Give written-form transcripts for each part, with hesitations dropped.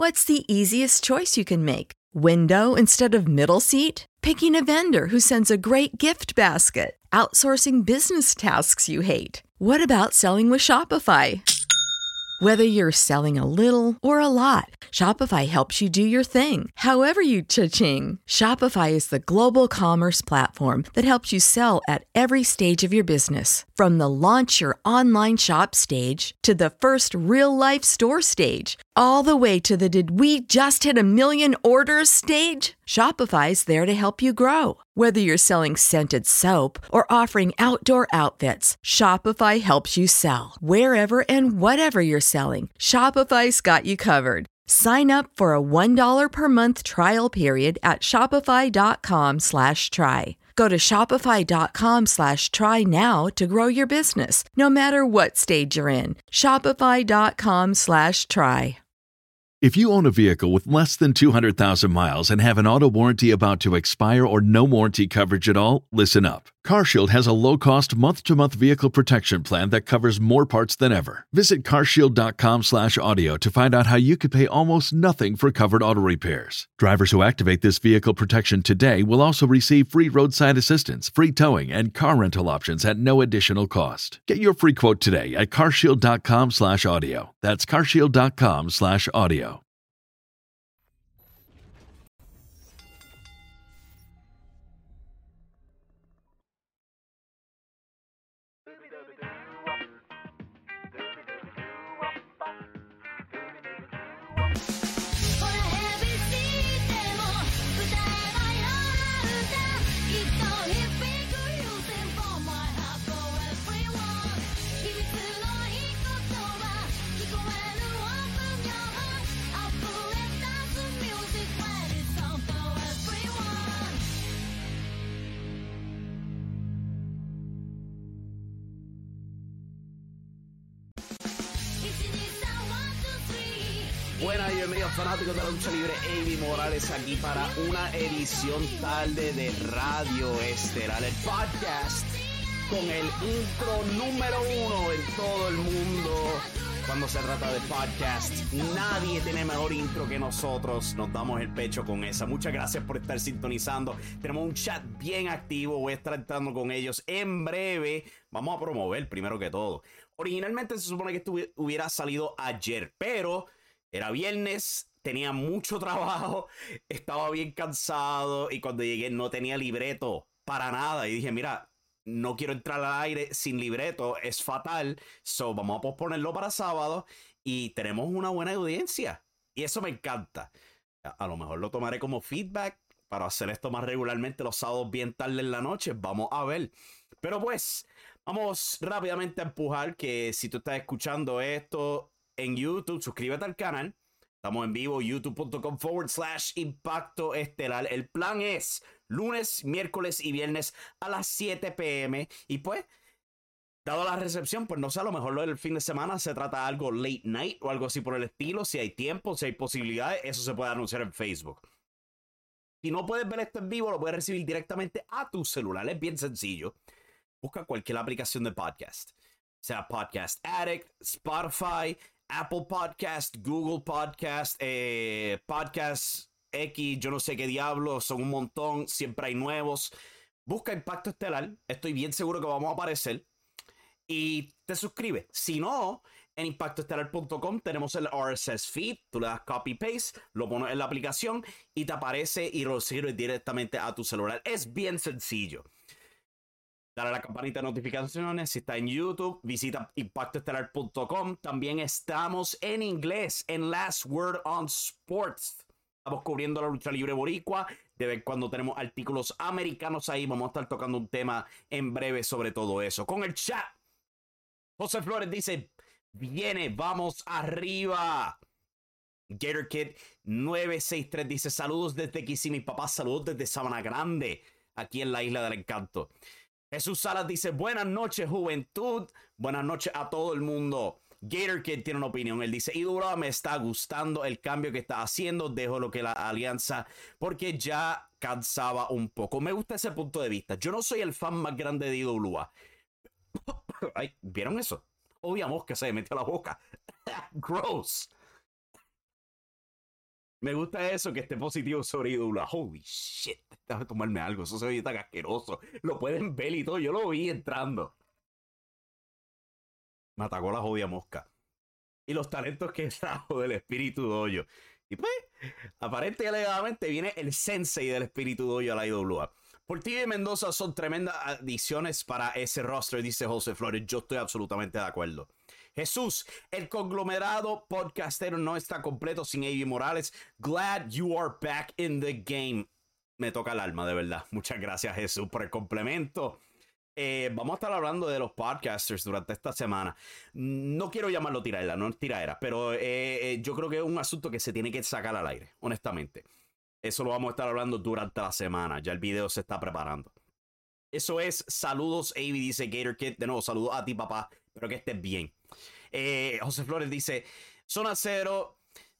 What's the easiest choice you can make? Window instead of middle seat? Picking a vendor who sends a great gift basket? Outsourcing business tasks you hate? What about selling with Shopify? Whether you're selling a little or a lot, Shopify helps you do your thing, however you cha-ching. Shopify is the global commerce platform that helps you sell at every stage of your business. From the launch your online shop stage to the first real-life store stage, all the way to the did we just hit a million orders stage. Shopify's there to help you grow. Whether you're selling scented soap or offering outdoor outfits, Shopify helps you sell. Wherever and whatever you're selling, Shopify's got you covered. Sign up for a $1 per month trial period at shopify.com/try. Go to shopify.com/try now to grow your business, no matter what stage you're in. Shopify.com/try. If you own a vehicle with less than 200,000 miles and have an auto warranty about to expire or no warranty coverage at all, listen up. CarShield has a low-cost month-to-month vehicle protection plan that covers more parts than ever. Visit carshield.com/audio to find out how you could pay almost nothing for covered auto repairs. Drivers who activate this vehicle protection today will also receive free roadside assistance, free towing, and car rental options at no additional cost. Get your free quote today at carshield.com/audio. That's carshield.com/audio. Buenas y bienvenidos fanáticos de la lucha libre. Avi Morales aquí para una edición tarde de Radio Estelar, el podcast con el intro número 1 en todo el mundo. Cuando se trata de podcast, nadie tiene mejor intro que nosotros. Nos damos el pecho con esa. Muchas gracias por estar sintonizando. Tenemos un chat bien activo. Voy a estar entrando con ellos en breve. Vamos a promover primero que todo. Originalmente se supone que esto hubiera salido ayer, pero era viernes, tenía mucho trabajo, estaba bien cansado y cuando llegué no tenía libreto para nada. Y dije, mira, no quiero entrar al aire sin libreto, es fatal. So, vamos a posponerlo para sábado y tenemos una buena audiencia. Y eso me encanta. A lo mejor lo tomaré como feedback para hacer esto más regularmente los sábados bien tarde en la noche. Vamos a ver. Pero pues, vamos rápidamente a empujar que si tú estás escuchando esto en YouTube, suscríbete al canal. Estamos en vivo, youtube.com/Impacto Estelar. El plan es lunes, miércoles y viernes a las 7 p.m. Y pues, dado la recepción, pues no sé, a lo mejor lo del fin de semana se trata de algo late night o algo así por el estilo. Si hay tiempo, si hay posibilidades, eso se puede anunciar en Facebook. Si no puedes ver esto en vivo, lo puedes recibir directamente a tu celular. Es bien sencillo. Busca cualquier aplicación de podcast. Sea Podcast Addict, Spotify, Apple Podcast, Google Podcast, Podcast X, yo no sé qué diablos, son un montón, siempre hay nuevos. Busca Impacto Estelar, estoy bien seguro que vamos a aparecer. Y te suscribes. Si no, en impactoestelar.com tenemos el RSS feed, tú le das copy-paste, lo pones en la aplicación y te aparece y lo sirves directamente a tu celular. Es bien sencillo. Dale a la campanita de notificaciones. Si está en YouTube, visita impactoestelar.com. También estamos en inglés en Last Word on Sports. Estamos cubriendo la lucha libre boricua. De vez en cuando tenemos artículos americanos ahí. Vamos a estar tocando un tema en breve sobre todo eso. Con el chat, José Flores dice, viene, vamos arriba. Gator Kid 963 dice, saludos desde Kissimmee, papá, saludos desde Sabana Grande, aquí en la Isla del Encanto. Jesús Salas dice, buenas noches, juventud. Buenas noches a todo el mundo. Gator Kid tiene una opinión. Él dice, IWA me está gustando el cambio que está haciendo. Dejo lo que la alianza, porque ya cansaba un poco. Me gusta ese punto de vista. Yo no soy el fan más grande de IWA. Ay, ¿vieron eso? Obvia mosca se me metió a la boca. Gross. Me gusta eso, que esté positivo sobre IWA. Holy shit, déjame tomarme algo, eso se ve tan asqueroso. Lo pueden ver y todo, yo lo vi entrando. Me atacó la jodida mosca. Y los talentos que trajo del espíritu dojo. Y pues, aparente y alegadamente viene el sensei del espíritu dojo a la IWA. Portillo y Mendoza son tremendas adiciones para ese roster, dice José Flores. Yo estoy absolutamente de acuerdo. Jesús, el conglomerado podcastero no está completo sin A.B. Morales. Glad you are back in the game. Me toca el alma, de verdad. Muchas gracias, Jesús, por el complemento. Vamos a estar hablando de los podcasters durante esta semana. No quiero llamarlo tiraera, no es tiraera, pero yo creo que es un asunto que se tiene que sacar al aire, honestamente. Eso lo vamos a estar hablando durante la semana. Ya el video se está preparando. Eso es, saludos, Avi, dice Gator Kid. De nuevo, saludos a ti, papá. Espero que estés bien. José Flores dice, Zona Cero,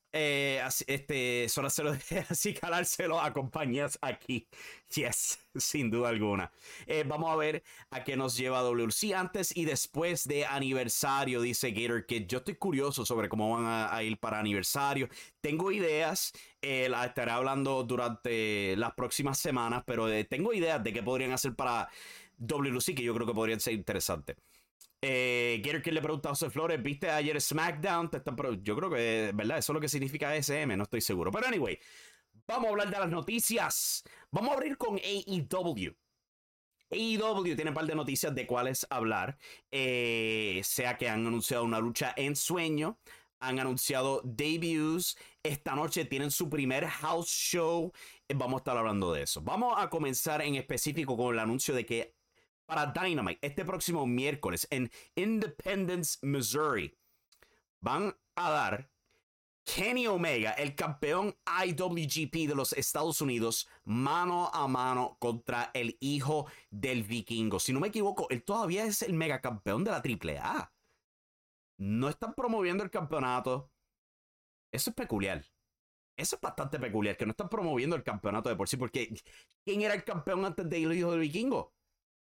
Zona Cero de así calárselo a compañías aquí. Yes, sin duda alguna. Vamos a ver a qué nos lleva WC antes y después de aniversario, dice Gator Kid. Yo estoy curioso sobre cómo van a ir para aniversario. Tengo ideas, las estaré hablando durante las próximas semanas, pero tengo ideas de qué podrían hacer para WC que yo creo que podrían ser interesantes. Gator Kid le pregunta a José Flores, ¿viste ayer SmackDown? Yo creo que, ¿verdad? Eso es lo que significa SM, no estoy seguro. Pero anyway, vamos a hablar de las noticias. Vamos a abrir con AEW. AEW tiene un par de noticias de cuáles hablar. Sea que han anunciado una lucha en sueño, han anunciado debuts. Esta noche tienen su primer house show. Vamos a estar hablando de eso. Vamos a comenzar en específico con el anuncio de que para Dynamite, este próximo miércoles en Independence, Missouri, van a dar Kenny Omega, el campeón IWGP de los Estados Unidos, mano a mano contra el hijo del vikingo. Si no me equivoco, él todavía es el megacampeón de la AAA. No están promoviendo el campeonato. Eso es peculiar. Eso es bastante peculiar, que no están promoviendo el campeonato de por sí, porque ¿quién era el campeón antes del hijo del vikingo?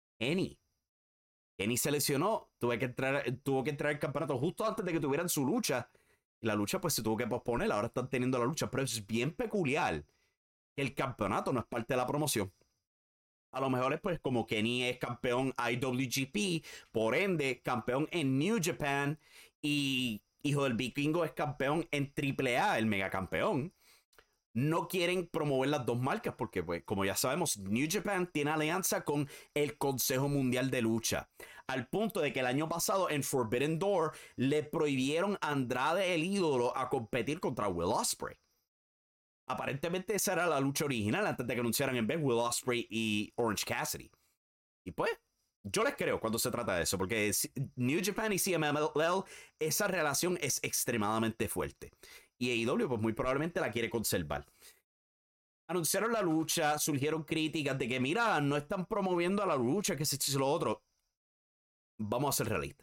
Kenny se lesionó, tuvo que entrar al campeonato justo antes de que tuvieran su lucha. Y la lucha pues se tuvo que posponer, ahora están teniendo la lucha. Pero es bien peculiar que el campeonato no es parte de la promoción. A lo mejor es pues como Kenny es campeón IWGP, por ende campeón en New Japan, y hijo del vikingo es campeón en AAA, el megacampeón. No quieren promover las dos marcas porque, pues, como ya sabemos, New Japan tiene alianza con el Consejo Mundial de Lucha. Al punto de que el año pasado en Forbidden Door le prohibieron a Andrade el ídolo a competir contra Will Ospreay. Aparentemente esa era la lucha original antes de que anunciaran en vez Will Ospreay y Orange Cassidy. Y pues, yo les creo cuando se trata de eso, porque New Japan y CMLL, esa relación es extremadamente fuerte. Y AEW pues muy probablemente la quiere conservar. Anunciaron la lucha, surgieron críticas de que mira, no están promoviendo a la lucha, que se lo otro. Vamos a ser realistas.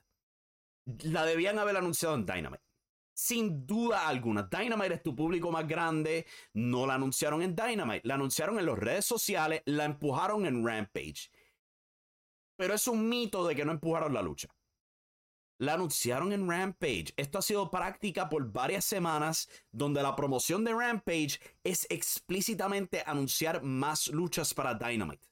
La debían haber anunciado en Dynamite. Sin duda alguna. Dynamite es tu público más grande. No la anunciaron en Dynamite. La anunciaron en las redes sociales. La empujaron en Rampage. Pero es un mito de que no empujaron la lucha. La anunciaron en Rampage. Esto ha sido práctica por varias semanas, donde la promoción de Rampage es explícitamente anunciar más luchas para Dynamite.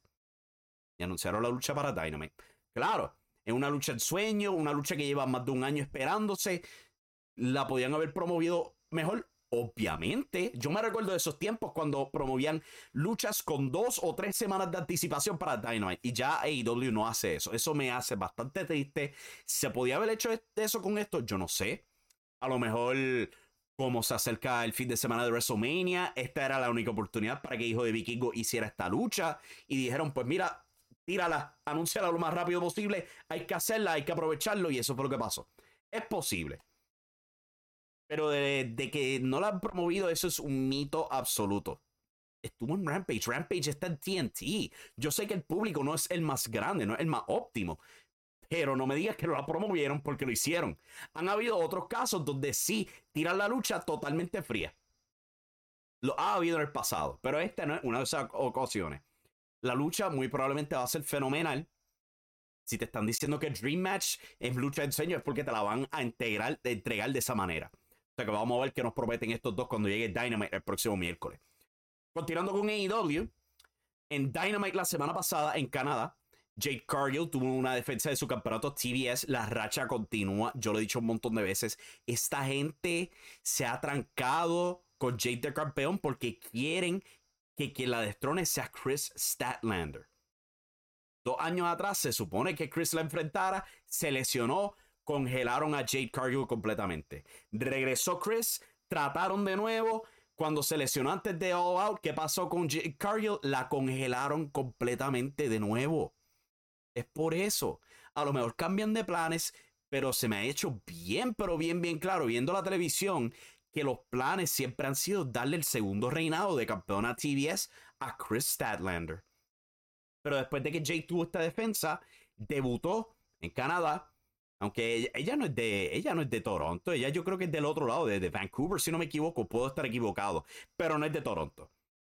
Y anunciaron la lucha para Dynamite. Claro, es una lucha en sueño, una lucha que lleva más de un año esperándose. La podían haber promovido mejor. Obviamente, yo me recuerdo de esos tiempos cuando promovían luchas con 2 o 3 semanas de anticipación para Dynamite, y ya AEW no hace eso. Eso me hace bastante triste. ¿Se podía haber hecho eso con esto? Yo no sé. A lo mejor, como se acerca el fin de semana de WrestleMania, esta era la única oportunidad para que Hijo de Vikingo hiciera esta lucha, y dijeron, pues mira, tírala, anúnciala lo más rápido posible, hay que hacerla, hay que aprovecharlo, y eso fue lo que pasó. Es posible. Pero de que no la han promovido, eso es un mito absoluto. Estuvo en Rampage. Rampage está en TNT. Yo sé que el público no es el más grande, no es el más óptimo. Pero no me digas que no la promovieron porque lo hicieron. Han habido otros casos donde sí tiran la lucha totalmente fría. Lo ha habido en el pasado. Pero esta no es una de esas ocasiones. La lucha muy probablemente va a ser fenomenal. Si te están diciendo que Dream Match es lucha de ensueño, es porque te la van a entregar de esa manera. O sea que vamos a ver qué nos prometen estos dos cuando llegue Dynamite el próximo miércoles. Continuando con AEW, en Dynamite la semana pasada en Canadá, Jade Cargill tuvo una defensa de su campeonato TBS. La racha continúa. Yo lo he dicho un montón de veces. Esta gente se ha trancado con Jade de campeón porque quieren que quien la destrone sea Chris Statlander. 2 años atrás se supone que Chris la enfrentara. Se lesionó. Congelaron a Jade Cargill completamente. Regresó Chris. Trataron de nuevo. Cuando se lesionó antes de All Out, ¿qué pasó con Jade Cargill? La congelaron completamente de nuevo. Es por eso. A lo mejor cambian de planes, pero se me ha hecho bien, pero bien claro, viendo la televisión, que los planes siempre han sido darle el segundo reinado de campeona TBS a Chris Statlander. Pero después de que Jade tuvo esta defensa, debutó en Canadá. Aunque ella no es de Toronto, ella yo creo que es del otro lado, de Vancouver, si no me equivoco, puedo estar equivocado, pero no es de Toronto.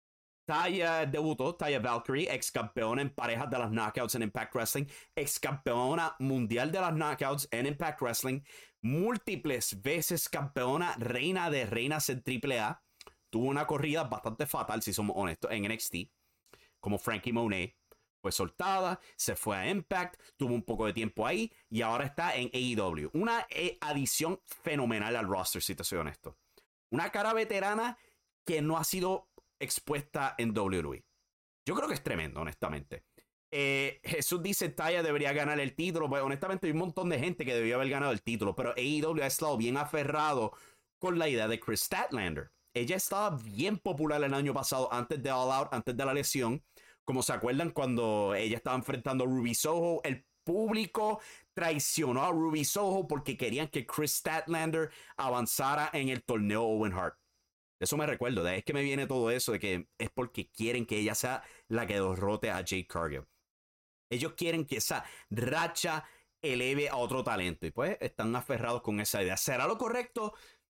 Taya debutó, Taya Valkyrie, ex campeona en parejas de las Knockouts en Impact Wrestling, ex campeona mundial de las Knockouts en Impact Wrestling, múltiples veces campeona, reina de reinas en AAA. Tuvo una corrida bastante fatal, si somos honestos, en NXT, como Frankie Monet. Fue soltada, se fue a Impact, tuvo un poco de tiempo ahí y ahora está en AEW. Una adición fenomenal al roster, si te soy honesto. Una cara veterana que no ha sido expuesta en WWE. Yo creo que es tremendo, honestamente. Jesús dice Taya debería ganar el título. Pues honestamente hay un montón de gente que debió haber ganado el título, pero AEW ha estado bien aferrado con la idea de Chris Statlander. Ella estaba bien popular el año pasado, antes de All Out, antes de la lesión. Como se acuerdan cuando ella estaba enfrentando a Ruby Soho, el público traicionó a Ruby Soho porque querían que Chris Statlander avanzara en el torneo Owen Hart. Eso me recuerdo, de ahí es que me viene todo eso, de que es porque quieren que ella sea la que derrote a Jade Cargill. Ellos quieren que esa racha eleve a otro talento y pues están aferrados con esa idea. ¿Será lo correcto?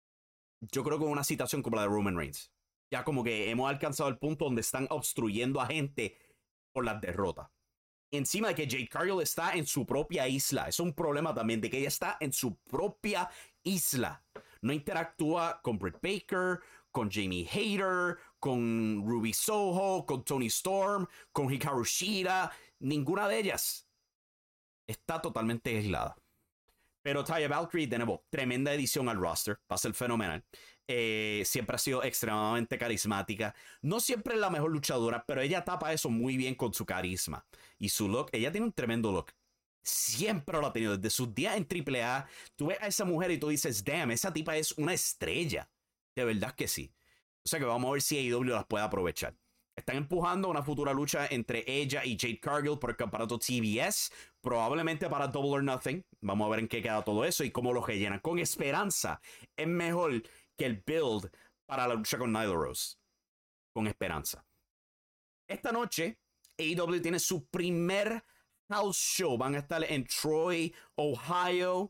Yo creo que una situación como la de Roman Reigns. Ya como que hemos alcanzado el punto donde están obstruyendo a gente por las derrotas. Encima de que Jade Cargill está en su propia isla. Es un problema también de que ella está en su propia isla. No interactúa con Britt Baker, con Jamie Hayter, con Ruby Soho, con Toni Storm, con Hikaru Shida. Ninguna de ellas está totalmente aislada. Pero Taya Valkyrie, de nuevo, tremenda edición al roster. Va a ser fenomenal. Siempre ha sido extremadamente carismática. No siempre es la mejor luchadora, pero ella tapa eso muy bien con su carisma. Y su look, ella tiene un tremendo look. Siempre lo ha tenido. Desde sus días en AAA, tú ves a esa mujer y tú dices, damn, esa tipa es una estrella. De verdad que sí. O sea que vamos a ver si AEW las puede aprovechar. Están empujando una futura lucha entre ella y Jade Cargill por el campeonato TBS. Probablemente para Double or Nothing. Vamos a ver en qué queda todo eso y cómo lo rellenan. Con esperanza. Es mejor que el build para la lucha con Nyla Rose. Con esperanza. Esta noche, AEW tiene su primer house show. Van a estar en Troy, Ohio.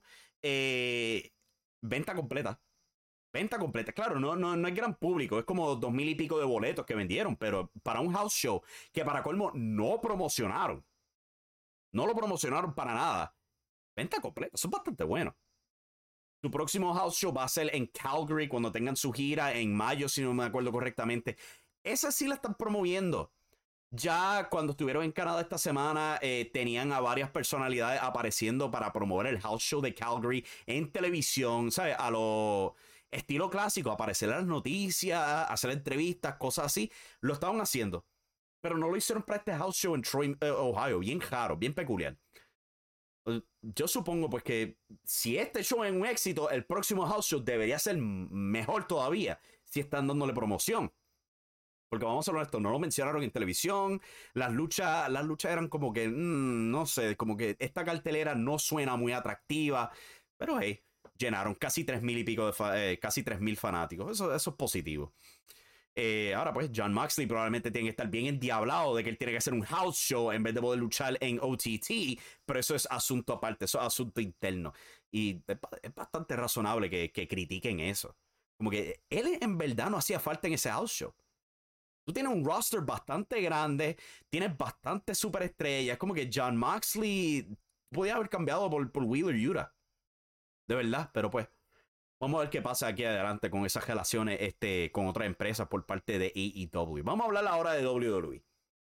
Venta completa. Venta completa. Claro, no es gran público. Es como 2,000 y pico de boletos que vendieron. Pero para un house show que para colmo no promocionaron. No lo promocionaron para nada. Venta completa. Eso es bastante bueno. Su próximo house show va a ser en Calgary cuando tengan su gira en mayo, si no me acuerdo correctamente. Esa sí la están promoviendo. Ya cuando estuvieron en Canadá esta semana, tenían a varias personalidades apareciendo para promover el house show de Calgary en televisión, ¿sabes? A lo estilo clásico, aparecer en las noticias, hacer entrevistas, cosas así. Lo estaban haciendo. Pero no lo hicieron para este house show en Troy, Ohio. Bien raro, bien peculiar. Yo supongo pues que si este show es un éxito, el próximo house show debería ser mejor todavía si están dándole promoción. Porque vamos a hablar de esto, no lo mencionaron en televisión, las luchas eran como que, no sé, como que esta cartelera no suena muy atractiva, pero hey, llenaron casi 3,000 y pico casi 3,000 fanáticos, eso es positivo. Ahora pues Jon Moxley probablemente tiene que estar bien endiablado de que él tiene que hacer un house show en vez de poder luchar en OTT, pero eso es asunto aparte, eso es asunto interno y es bastante razonable que critiquen eso, como que él en verdad no hacía falta en ese house show. Tú tienes un roster bastante grande, tienes bastantes superestrellas, como que Jon Moxley podía haber cambiado por Wheeler Yuta, de verdad, pero pues Vamos a ver qué pasa aquí adelante con esas relaciones con otras empresas por parte de AEW. Vamos a hablar ahora de WWE.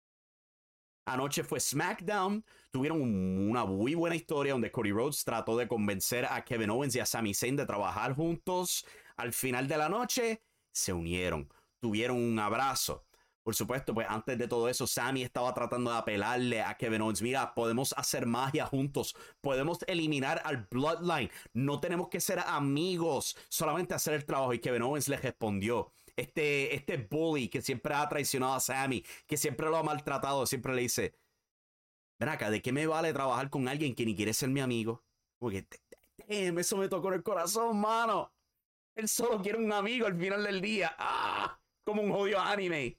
Anoche fue SmackDown. Tuvieron una muy buena historia donde Cody Rhodes trató de convencer a Kevin Owens y a Sami Zayn de trabajar juntos. Al final de la noche se unieron, tuvieron un abrazo. Por supuesto, pues antes de todo eso, Sami estaba tratando de apelarle a Kevin Owens. Mira, podemos hacer magia juntos. Podemos eliminar al Bloodline. No tenemos que ser amigos, solamente hacer el trabajo. Y Kevin Owens le respondió. Este bully que siempre ha traicionado a Sami, que siempre lo ha maltratado, siempre le dice, ven acá, ¿de qué me vale trabajar con alguien que ni quiere ser mi amigo? Porque, eso me tocó en el corazón, mano. Él solo quiere un amigo al final del día. ¡Ah! Como un jodido anime.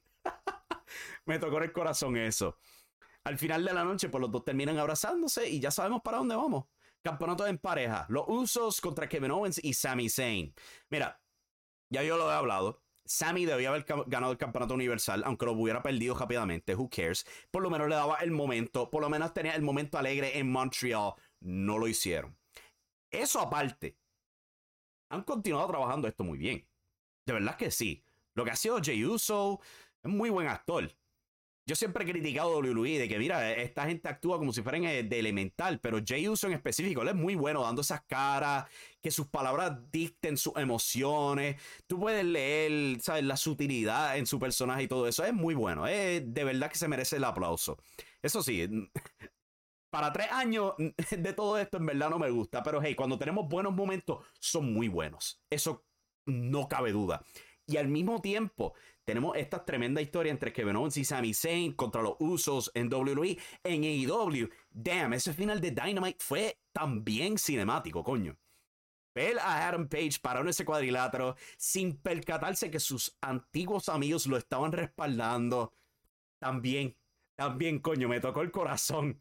Me tocó en el corazón eso. Al final de la noche, pues los dos terminan abrazándose y ya sabemos para dónde vamos. Campeonato en pareja. Los Usos contra Kevin Owens y Sami Zayn. Mira, ya yo lo he hablado. Sami debía haber ganado el campeonato universal, aunque lo hubiera perdido rápidamente. Who cares? Por lo menos le daba el momento. Por lo menos tenía el momento alegre en Montreal. No lo hicieron. Eso aparte, han continuado trabajando esto muy bien. De verdad que sí. Lo que ha sido Jey Uso es muy buen actor. Yo siempre he criticado a WWE de que, mira, esta gente actúa como si fueran de elemental, pero Jey Uso en específico, él es muy bueno dando esas caras, que sus palabras dicten sus emociones. Tú puedes leer, ¿sabes? La sutilidad en su personaje y todo eso. Es muy bueno. De verdad que se merece el aplauso. Eso sí, para 3 años de todo esto en verdad no me gusta, pero hey, cuando tenemos buenos momentos, son muy buenos. Eso no cabe duda. Y al mismo tiempo, tenemos esta tremenda historia entre Kevin Owens y Sami Zayn contra los Usos en WWE, en AEW. Damn, ese final de Dynamite fue también cinemático, coño. Ver a Adam Page parado en ese cuadrilátero sin percatarse que sus antiguos amigos lo estaban respaldando. También, coño, me tocó el corazón.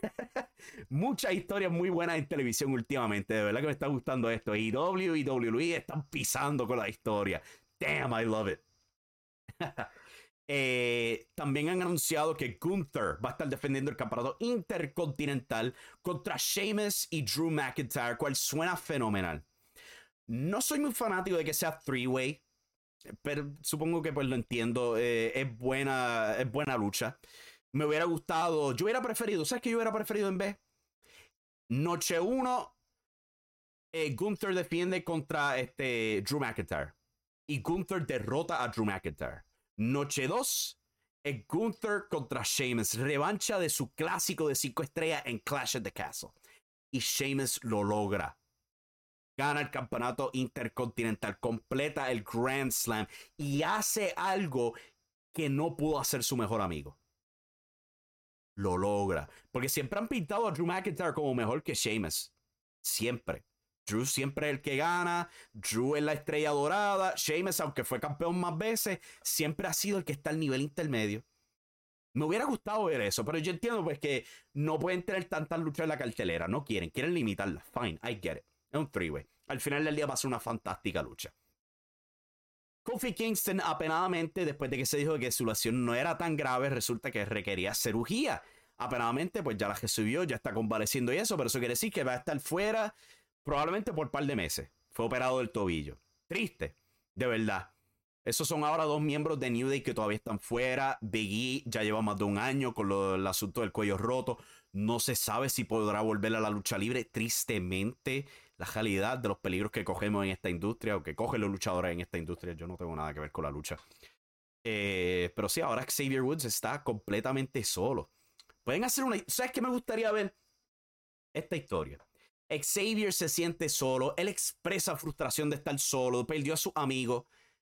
Muchas historias muy buenas en televisión últimamente. De verdad que me está gustando esto. AEW y WWE están pisando con la historia. Damn, I love it. También han anunciado que Gunther va a estar defendiendo el campeonato intercontinental contra Sheamus y Drew McIntyre, cual suena fenomenal. No soy muy fanático de que sea three-way, pero supongo que pues lo entiendo. Es buena lucha. Me hubiera gustado, yo hubiera preferido, ¿sabes qué yo hubiera preferido en vez? Noche 1, Gunther defiende contra Drew McIntyre. Y Gunther derrota a Drew McIntyre. Noche 2, Gunther contra Sheamus. Revancha de su clásico de 5 estrellas en Clash at the Castle. Y Sheamus lo logra. Gana el campeonato intercontinental. Completa el Grand Slam. Y hace algo que no pudo hacer su mejor amigo. Lo logra. Porque siempre han pintado a Drew McIntyre como mejor que Sheamus. Siempre. Drew siempre es el que gana. Drew es la estrella dorada. Sheamus, aunque fue campeón más veces, siempre ha sido el que está al nivel intermedio. Me hubiera gustado ver eso, pero yo entiendo pues que no pueden tener tantas luchas en la cartelera. No quieren limitarlas. Fine, I get it. Es un three-way. Al final del día va a ser una fantástica lucha. Kofi Kingston, apenadamente, después de que se dijo que su lesión no era tan grave, resulta que requería cirugía. Apenadamente, pues ya la recibió, ya está convaleciendo y eso, pero eso quiere decir que va a estar fuera probablemente por un par de meses. Fue operado del tobillo. Triste, de verdad. Esos son ahora 2 miembros de New Day que todavía están fuera. Big E ya lleva más de 1 año con el asunto del cuello roto. No se sabe si podrá volver a la lucha libre. Tristemente, la realidad de los peligros que cogemos en esta industria, o que cogen los luchadores en esta industria, yo no tengo nada que ver con la lucha. Pero sí, ahora Xavier Woods está completamente solo. Pueden hacer una... ¿Sabes qué me gustaría ver? Esta historia. Xavier se siente solo. Él expresa frustración de estar solo. Perdió a su amigo.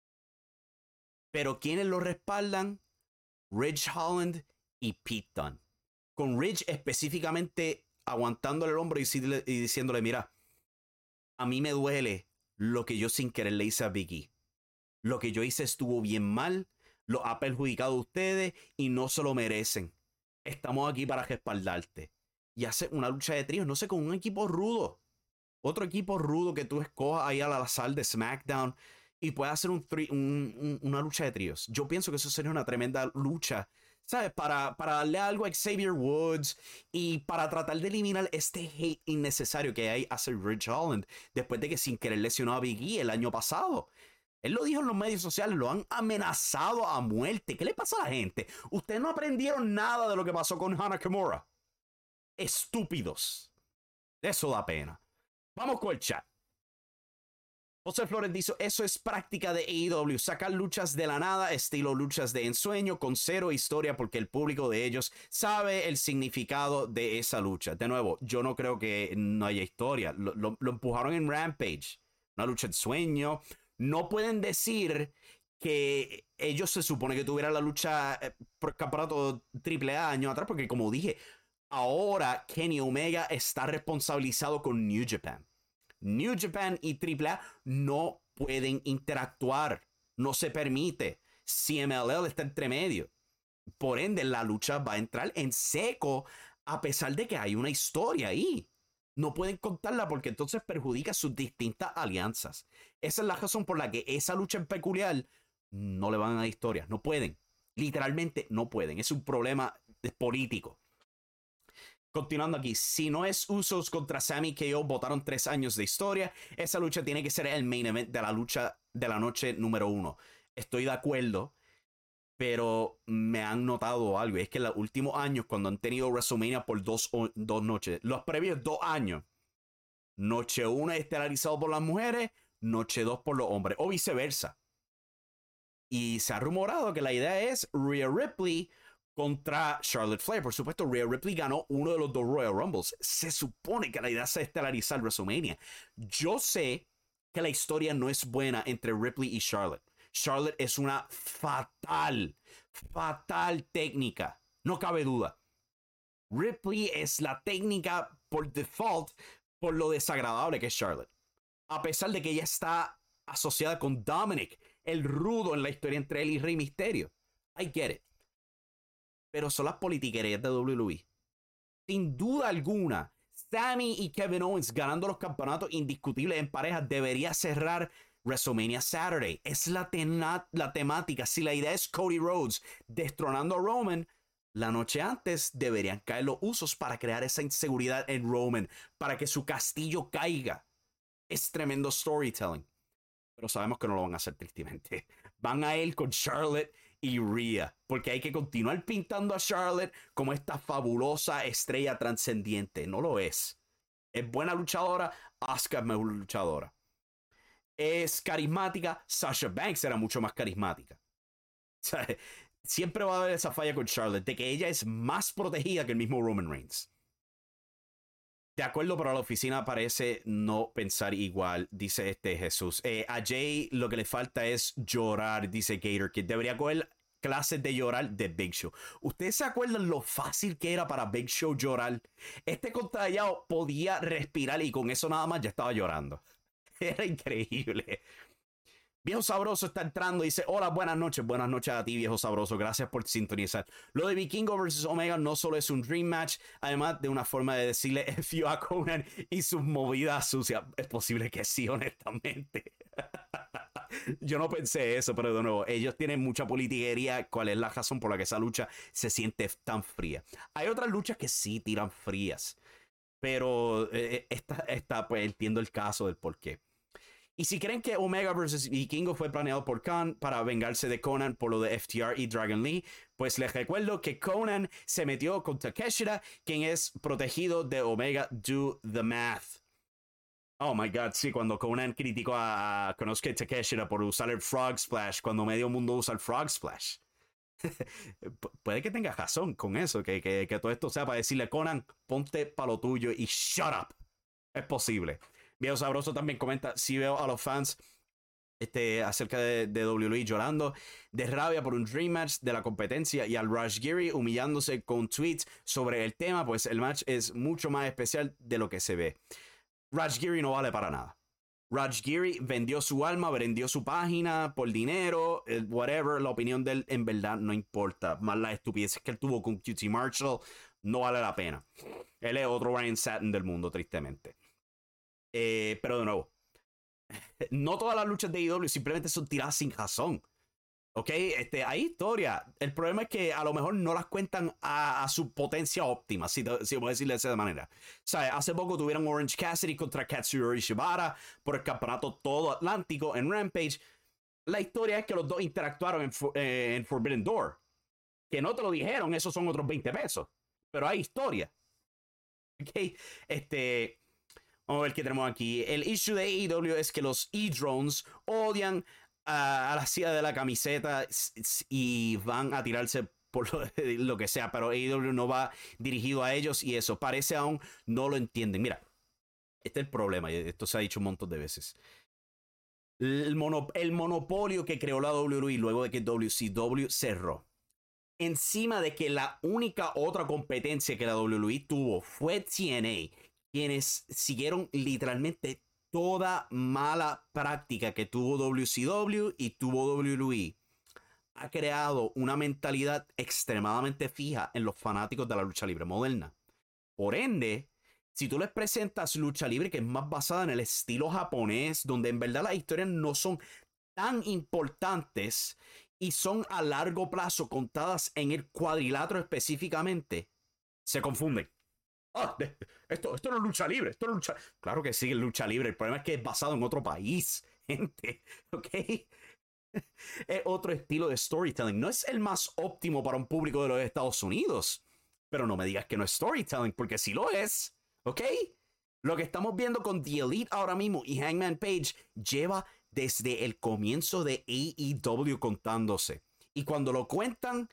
Pero ¿quiénes lo respaldan? Ridge Holland y Pete Dunne. Con Ridge específicamente aguantándole el hombro y diciéndole, mira, a mí me duele lo que yo sin querer le hice a Big E. Lo que yo hice estuvo bien mal, lo ha perjudicado a ustedes y no se lo merecen. Estamos aquí para respaldarte. Y hace una lucha de tríos, no sé, con un equipo rudo. Otro equipo rudo que tú escojas ahí al azar de SmackDown y puedas hacer una lucha de tríos. Yo pienso que eso sería una tremenda lucha ¿sabes? Para darle algo a Xavier Woods y para tratar de eliminar este hate innecesario que hay hacia Ridge Holland después de que sin querer lesionó a Big E el año pasado. Él lo dijo en los medios sociales, lo han amenazado a muerte. ¿Qué le pasa a la gente? Ustedes no aprendieron nada de lo que pasó con Hana Kimura. Estúpidos. Eso da pena. Vamos con el chat. José Flores dice, eso es práctica de AEW, sacar luchas de la nada, estilo luchas de ensueño, con cero historia, porque el público de ellos sabe el significado de esa lucha. De nuevo, yo no creo que no haya historia. Lo empujaron en Rampage. Una lucha de sueño. No pueden decir que ellos se supone que tuvieran la lucha por campeonato AAA años atrás, porque como dije, ahora Kenny Omega está responsabilizado con New Japan. New Japan y AAA no pueden interactuar. No se permite. CMLL está entre medio. Por ende, la lucha va a entrar en seco a pesar de que hay una historia ahí. No pueden contarla porque entonces perjudica sus distintas alianzas. Esa es la razón por la que esa lucha en peculiar no le van a dar historia. No pueden. Literalmente no pueden. Es un problema político. Continuando aquí, si no es Usos contra Sami KO, votaron 3 años de historia. Esa lucha tiene que ser el main event de la lucha de la noche número 1. Estoy de acuerdo, pero me han notado algo. Es que en los últimos años, cuando han tenido WrestleMania por dos noches, los previos 2 años, noche 1 estelarizado por las mujeres, noche 2 por los hombres, o viceversa. Y se ha rumorado que la idea es Rhea Ripley contra Charlotte Flair. Por supuesto, Rhea Ripley ganó uno de los 2 Royal Rumbles. Se supone que la idea es estelarizar WrestleMania. Yo sé que la historia no es buena entre Ripley y Charlotte. Charlotte es una fatal técnica. No cabe duda. Ripley es la técnica por default por lo desagradable que es Charlotte. A pesar de que ella está asociada con Dominic, el rudo en la historia entre él y Rey Mysterio. I get it. Pero son las politiquerías de WWE. Sin duda alguna, Sami y Kevin Owens ganando los campeonatos indiscutibles en pareja debería cerrar WrestleMania Saturday. Es la temática. Si la idea es Cody Rhodes destronando a Roman, la noche antes deberían caer los Usos para crear esa inseguridad en Roman, para que su castillo caiga. Es tremendo storytelling. Pero sabemos que no lo van a hacer tristemente. Van a ir con Charlotte y Rhea, porque hay que continuar pintando a Charlotte como esta fabulosa estrella trascendiente. No lo es. Es buena luchadora, Asuka es mejor luchadora. Es carismática, Sasha Banks era mucho más carismática. O sea, siempre va a haber esa falla con Charlotte, de que ella es más protegida que el mismo Roman Reigns. De acuerdo, pero la oficina parece no pensar igual, dice Jesús. A Jay lo que le falta es llorar, dice Gator, que debería coger clases de llorar de Big Show. ¿Ustedes se acuerdan lo fácil que era para Big Show llorar? Contrallado podía respirar y con eso nada más ya estaba llorando. Era increíble. Viejo Sabroso está entrando y dice, hola, buenas noches a ti, Viejo Sabroso, gracias por sintonizar. Lo de Vikingo vs. Omega no solo es un dream match, además de una forma de decirle F.U. a Conan y sus movidas sucias. Es posible que sí, honestamente. Yo no pensé eso, pero de nuevo, ellos tienen mucha politiquería. ¿Cuál es la razón por la que esa lucha se siente tan fría? Hay otras luchas que sí tiran frías, pero esta pues entiendo el caso del por qué. Y si creen que Omega vs. Vikingo fue planeado por Khan para vengarse de Conan por lo de FTR y Dragon Lee, pues les recuerdo que Conan se metió con Takeshita, quien es protegido de Omega. Do the math. Oh my god, sí, cuando Conan criticó a Konosuke Takeshita por usar el Frog Splash, cuando medio mundo usa el Frog Splash. Puede que tenga razón con eso, que todo esto sea para decirle, Conan, ponte pa' lo tuyo y shut up. Es posible. Viejo Sabroso también comenta, si veo a los fans acerca de WWE llorando de rabia por un Dream Match de la competencia y al Rush Geary humillándose con tweets sobre el tema, pues el match es mucho más especial de lo que se ve. Rush Geary no vale para nada. Rush Geary vendió su alma, vendió su página por dinero, whatever, la opinión de él en verdad no importa. Más las estupideces que él tuvo con QT Marshall no vale la pena. Él es otro Ryan Satin del mundo, tristemente. Pero de nuevo, no todas las luchas de AEW simplemente son tiradas sin razón. ¿Ok? Hay historia. El problema es que a lo mejor no las cuentan a su potencia óptima, si voy a decirle de esa manera. O sea, hace poco tuvieron Orange Cassidy contra Katsuyori Shibata por el campeonato todo atlántico en Rampage. La historia es que los dos interactuaron en Forbidden Door. Que no te lo dijeron, esos son otros 20 pesos. Pero hay historia. ¿Ok? Vamos a ver qué tenemos aquí. El issue de AEW es que los E-Drones odian a la silla de la camiseta y van a tirarse por lo que sea, pero AEW no va dirigido a ellos y eso parece aún no lo entienden. Mira, este es el problema, y esto se ha dicho un montón de veces. El monopolio que creó la WWE luego de que WCW cerró. Encima de que la única otra competencia que la WWE tuvo fue TNA, quienes siguieron literalmente toda mala práctica que tuvo WCW y tuvo WWE, ha creado una mentalidad extremadamente fija en los fanáticos de la lucha libre moderna. Por ende, si tú les presentas lucha libre que es más basada en el estilo japonés, donde en verdad las historias no son tan importantes y son a largo plazo contadas en el cuadrilátero específicamente, se confunden. Esto no es lucha libre, esto no es lucha. Claro que sí, es lucha libre. El problema es que es basado en otro país, gente. ¿Ok? Es otro estilo de storytelling. No es el más óptimo para un público de los Estados Unidos. Pero no me digas que no es storytelling, porque sí lo es. ¿Ok? Lo que estamos viendo con The Elite ahora mismo y Hangman Page lleva desde el comienzo de AEW contándose. Y cuando lo cuentan,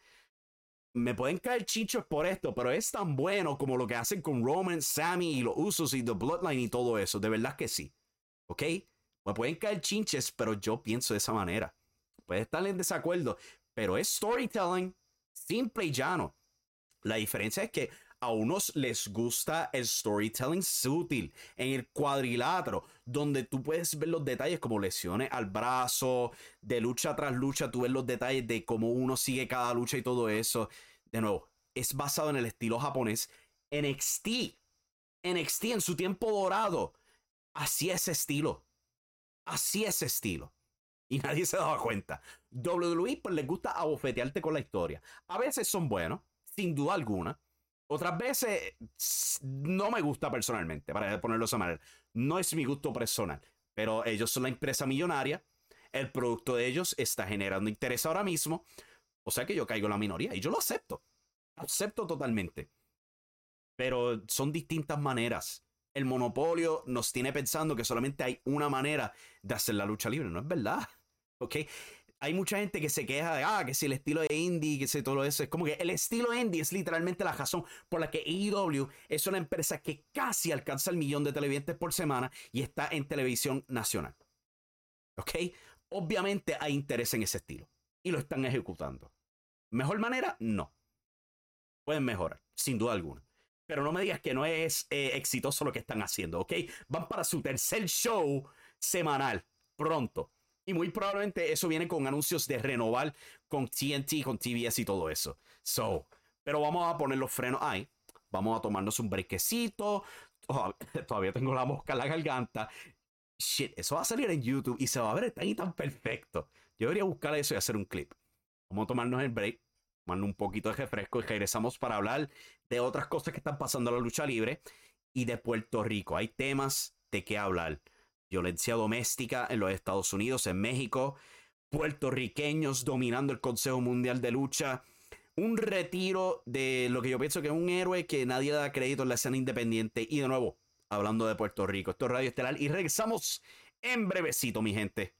me pueden caer chichos por esto, pero es tan bueno como lo que hacen con Roman, Sammy y los Usos y The Bloodline y todo eso. De verdad que sí. ¿Ok? Me pueden caer chinches, pero yo pienso de esa manera. Puede estar en desacuerdo, pero es storytelling simple y llano. La diferencia es que a unos les gusta el storytelling sutil, en el cuadrilátero, donde tú puedes ver los detalles como lesiones al brazo, de lucha tras lucha, tú ves los detalles de cómo uno sigue cada lucha y todo eso. De nuevo, es basado en el estilo japonés. NXT, NXT en su tiempo dorado, así es estilo. Así es estilo. Y nadie se daba cuenta. WWE pues les gusta abofetearte con la historia. A veces son buenos, sin duda alguna. Otras veces no me gusta personalmente, para ponerlo de esa manera. No es mi gusto personal. Pero ellos son la empresa millonaria. El producto de ellos está generando interés ahora mismo. O sea que yo caigo en la minoría y yo lo acepto. Acepto totalmente. Pero son distintas maneras. El monopolio nos tiene pensando que solamente hay una manera de hacer la lucha libre. No es verdad. ¿Ok? Hay mucha gente que se queja de, que si el estilo de indie, que si todo eso. Es como que el estilo indie es literalmente la razón por la que AEW es una empresa que casi alcanza el 1,000,000 de televidentes por semana y está en televisión nacional. ¿Ok? Obviamente hay interés en ese estilo y lo están ejecutando. ¿Mejor manera? No. Pueden mejorar, sin duda alguna. Pero no me digas que no es exitoso lo que están haciendo, ¿ok? Van para su tercer show semanal, pronto. Y muy probablemente eso viene con anuncios de renovar con TNT, con TBS y todo eso. Pero vamos a poner los frenos ahí. Vamos a tomarnos un brequecito. Todavía tengo la mosca en la garganta. Shit, eso va a salir en YouTube y se va a ver tan y tan perfecto. Yo debería buscar eso y hacer un clip. Vamos a tomarnos el break, tomarnos un poquito de refresco y regresamos para hablar de otras cosas que están pasando en la lucha libre y de Puerto Rico. Hay temas de qué hablar. Violencia doméstica en los Estados Unidos, en México, puertorriqueños dominando el Consejo Mundial de Lucha, un retiro de lo que yo pienso que es un héroe que nadie da crédito en la escena independiente y de nuevo, hablando de Puerto Rico. Esto es Radio Estelar y regresamos en brevecito, mi gente.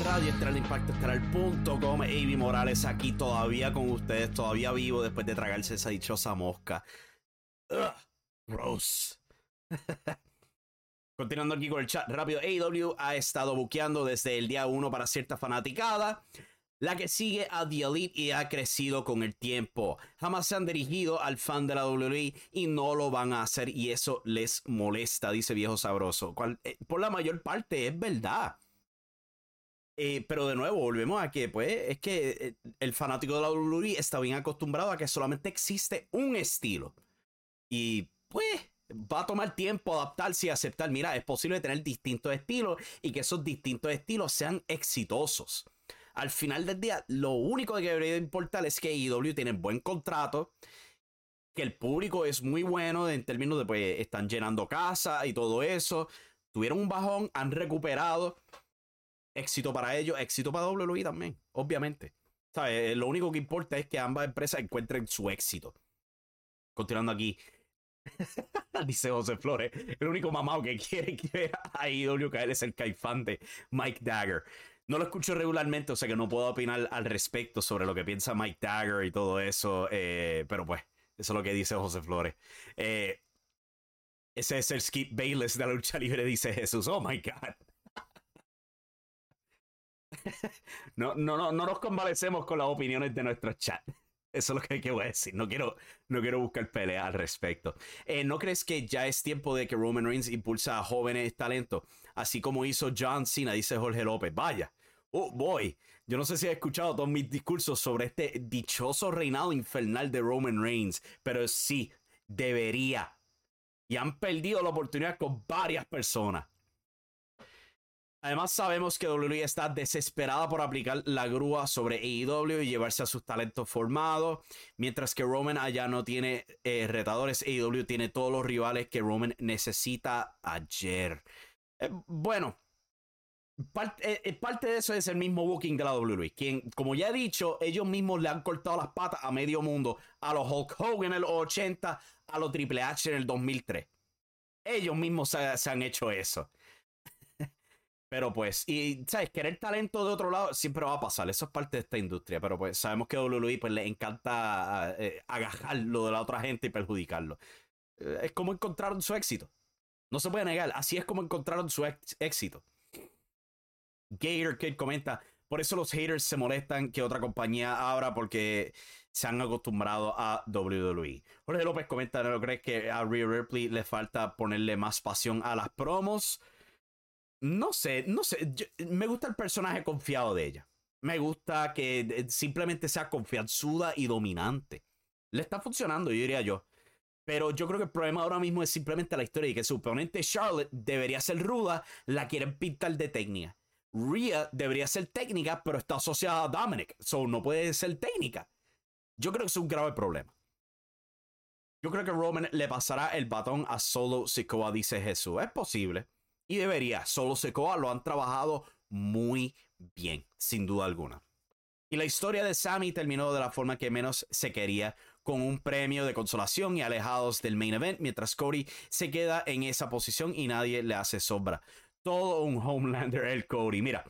Radio Estelar de Impacto Estelar.com. Avi Morales aquí todavía con ustedes, todavía vivo después de tragarse esa dichosa mosca. Ugh, gross. Continuando aquí con el chat rápido, AEW ha estado buqueando desde el día 1 para cierta fanaticada, la que sigue a The Elite y ha crecido con el tiempo. Jamás se han dirigido al fan de la WWE y no lo van a hacer y eso les molesta, dice Viejo Sabroso. Por la mayor parte es verdad. Pero de nuevo, volvemos a que, pues, es que el fanático de la WWE está bien acostumbrado a que solamente existe un estilo. Y, pues, va a tomar tiempo adaptarse y aceptar. Mira, es posible tener distintos estilos y que esos distintos estilos sean exitosos. Al final del día, lo único que debería importar es que AEW tiene buen contrato, que el público es muy bueno en términos de, pues, están llenando casa y todo eso. Tuvieron un bajón, han recuperado. Éxito para ellos, éxito para WWE también, obviamente. ¿Sabes? Lo único que importa es que ambas empresas encuentren su éxito. Continuando aquí. Dice José Flores, el único mamado que quiere que a AEW caer es el caifán de Mike Dagger. No lo escucho regularmente, o sea que no puedo opinar al respecto sobre lo que piensa Mike Dagger y todo eso. Pero pues, eso es lo que dice José Flores. Ese es el Skip Bayless de la lucha libre, dice Jesús. Oh my God. No nos convalecemos con las opiniones de nuestro chat. Eso es lo que voy a decir. No quiero buscar pelea al respecto. ¿No crees que ya es tiempo de que Roman Reigns impulsa a jóvenes talentos? Así como hizo John Cena, dice Jorge López. Vaya. Oh, boy. Yo no sé si has escuchado todos mis discursos sobre este dichoso reinado infernal de Roman Reigns. Pero sí, debería. Y han perdido la oportunidad con varias personas. Además sabemos que WWE está desesperada por aplicar la grúa sobre AEW y llevarse a sus talentos formados, mientras que Roman allá no tiene retadores. AEW tiene todos los rivales que Roman necesita ayer. Bueno, parte de eso es el mismo booking de la WWE, quien, como ya he dicho, ellos mismos le han cortado las patas a medio mundo, a los Hulk Hogan en los 80, a los Triple H en el 2003. Ellos mismos se han hecho eso. Pero pues, y sabes, querer talento de otro lado siempre va a pasar, eso es parte de esta industria, pero pues sabemos que a WWE pues le encanta agajar lo de la otra gente y perjudicarlo. Es como encontraron su éxito. No se puede negar, así es como encontraron su éxito. Gator Kid comenta, por eso los haters se molestan que otra compañía abra porque se han acostumbrado a WWE. Jorge López comenta, ¿no crees que a Rhea Ripley le falta ponerle más pasión a las promos? No sé, me gusta el personaje confiado de ella. Me gusta que simplemente sea confianzuda y dominante. Le está funcionando, yo diría yo. Pero yo creo que el problema ahora mismo es simplemente la historia y que su oponente Charlotte debería ser ruda, la quieren pintar de técnica. Rhea debería ser técnica, pero está asociada a Dominic, so no puede ser técnica. Yo creo que es un grave problema. Yo creo que Roman le pasará el batón a Solo Sikoa, dice Jesús. Es posible. Y debería. Solo Sikoa lo han trabajado muy bien, sin duda alguna. Y la historia de Sami terminó de la forma que menos se quería, con un premio de consolación y alejados del main event, mientras Cody se queda en esa posición y nadie le hace sombra. Todo un Homelander el Cody. Mira,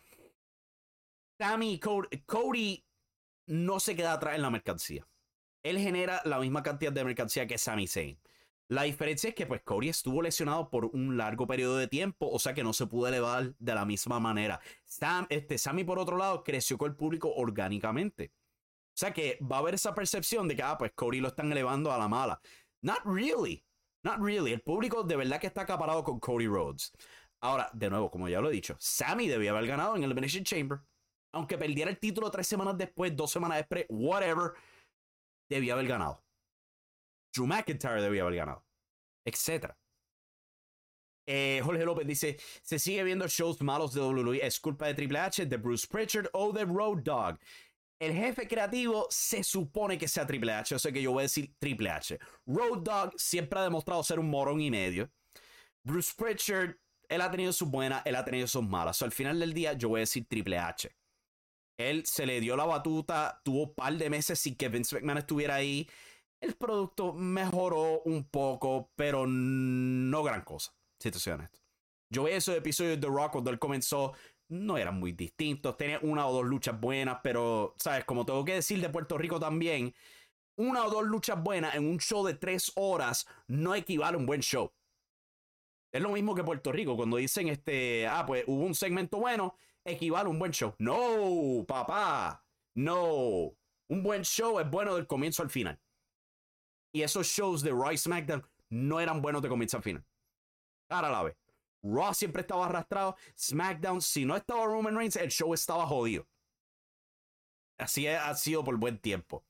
Sami y Cody no se queda atrás en la mercancía. Él genera la misma cantidad de mercancía que Sami Zayn. La diferencia es que pues Cody estuvo lesionado por un largo periodo de tiempo, o sea que no se pudo elevar de la misma manera. Sami por otro lado creció con el público orgánicamente. O sea que va a haber esa percepción de que pues Cody lo están elevando a la mala. Not really. Not really. El público de verdad que está acaparado con Cody Rhodes. Ahora, de nuevo, como ya lo he dicho, Sami debía haber ganado en el Elimination Chamber. Aunque perdiera el título 3 semanas después, 2 semanas después, whatever, debía haber ganado. Drew McIntyre debía haber ganado, etc. Jorge López dice, se sigue viendo shows malos de WWE, es culpa de Triple H, de Bruce Pritchard o de Road Dogg. El jefe creativo se supone que sea Triple H, o sea que yo voy a decir Triple H. Road Dogg siempre ha demostrado ser un morón y medio. Bruce Pritchard, él ha tenido sus buenas, él ha tenido sus malas. So, al final del día yo voy a decir Triple H. Él se le dio la batuta, tuvo un par de meses sin que Vince McMahon estuviera ahí. El producto mejoró un poco, pero no gran cosa, si te soy honesto. Yo vi esos episodios de The Rock cuando él comenzó, no eran muy distintos. Tenía una o dos luchas buenas, pero, ¿sabes? Como tengo que decir de Puerto Rico también, una o dos luchas buenas en un show de 3 horas no equivale a un buen show. Es lo mismo que Puerto Rico, cuando dicen, pues hubo un segmento bueno, equivale a un buen show. No, papá, no. Un buen show es bueno del comienzo al final. Y esos shows de Raw y SmackDown no eran buenos de comienzo al final. Ahora la vez. Raw siempre estaba arrastrado. SmackDown, si no estaba Roman Reigns, el show estaba jodido. Así ha sido por buen tiempo.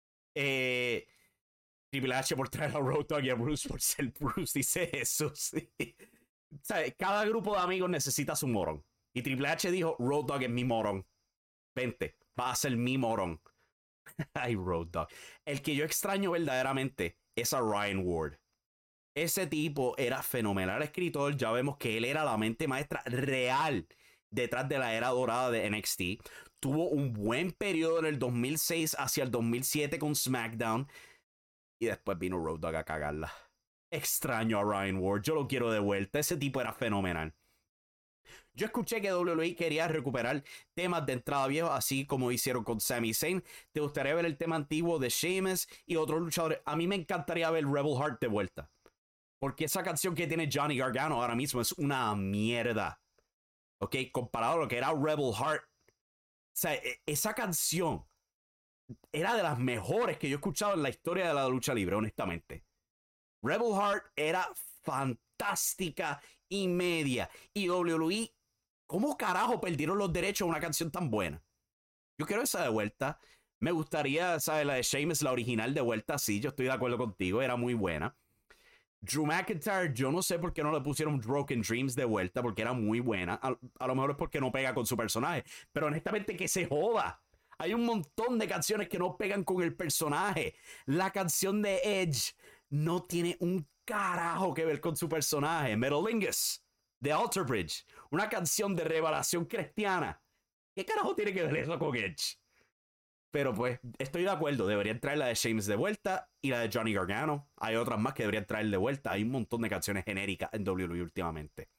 Triple H por traer a Road Dogg y a Bruce por ser Bruce, dice eso. Sí. O sea, cada grupo de amigos necesita su morón. Y Triple H dijo, Road Dogg es mi morón. Vente, va a ser mi morón. Ay, Road Dogg. El que yo extraño verdaderamente es a Ryan Ward. Ese tipo era fenomenal escritor. Ya vemos que él era la mente maestra real detrás de la era dorada de NXT. Tuvo un buen periodo en el 2006 hacia el 2007 con SmackDown. Y después vino Road Dogg a cagarla. Extraño a Ryan Ward. Yo lo quiero de vuelta. Ese tipo era fenomenal. Yo escuché que WWE quería recuperar temas de entrada viejos, así como hicieron con Sami Zayn. ¿Te gustaría ver el tema antiguo de Sheamus y otros luchadores? A mí me encantaría ver Rebel Heart de vuelta. Porque esa canción que tiene Johnny Gargano ahora mismo es una mierda. ¿Ok? Comparado a lo que era Rebel Heart. O sea, esa canción era de las mejores que yo he escuchado en la historia de la lucha libre, honestamente. Rebel Heart era fantástica y media. Y WWE, ¿cómo carajo perdieron los derechos a una canción tan buena? Yo quiero esa de vuelta. Me gustaría, ¿sabes? La de Sheamus, la original de vuelta. Sí, yo estoy de acuerdo contigo. Era muy buena. Drew McIntyre, yo no sé por qué no le pusieron Broken Dreams de vuelta, porque era muy buena. A lo mejor es porque no pega con su personaje. Pero honestamente, que se joda. Hay un montón de canciones que no pegan con el personaje. La canción de Edge no tiene un carajo que ver con su personaje. Metalingus, de Alter Bridge. Una canción de revelación cristiana. ¿Qué carajo tiene que ver eso con Edge? Pero pues, estoy de acuerdo. Deberían traer la de Sheamus de vuelta y la de Johnny Gargano. Hay otras más que deberían traer de vuelta. Hay un montón de canciones genéricas en WWE últimamente.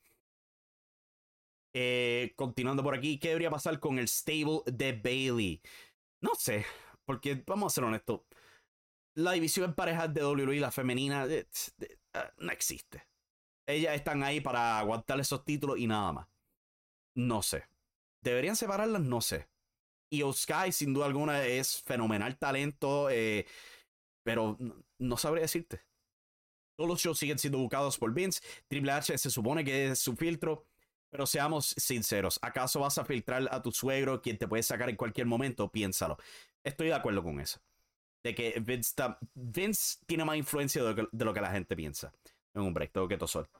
Continuando por aquí, ¿qué debería pasar con el stable de Bayley? No sé, porque vamos a ser honestos. La división en parejas de WWE, la femenina, no existe. Ellas están ahí para aguantar esos títulos y nada más. No sé. ¿Deberían separarlas? No sé. Io Sky, sin duda alguna, es fenomenal talento, pero no sabré decirte. Todos los shows siguen siendo buscados por Vince. Triple H se supone que es su filtro. Pero seamos sinceros, ¿acaso vas a filtrar a tu suegro, quien te puede sacar en cualquier momento? Piénsalo. Estoy de acuerdo con eso. De que Vince tiene más influencia de lo que la gente piensa. En un break, tengo que toser.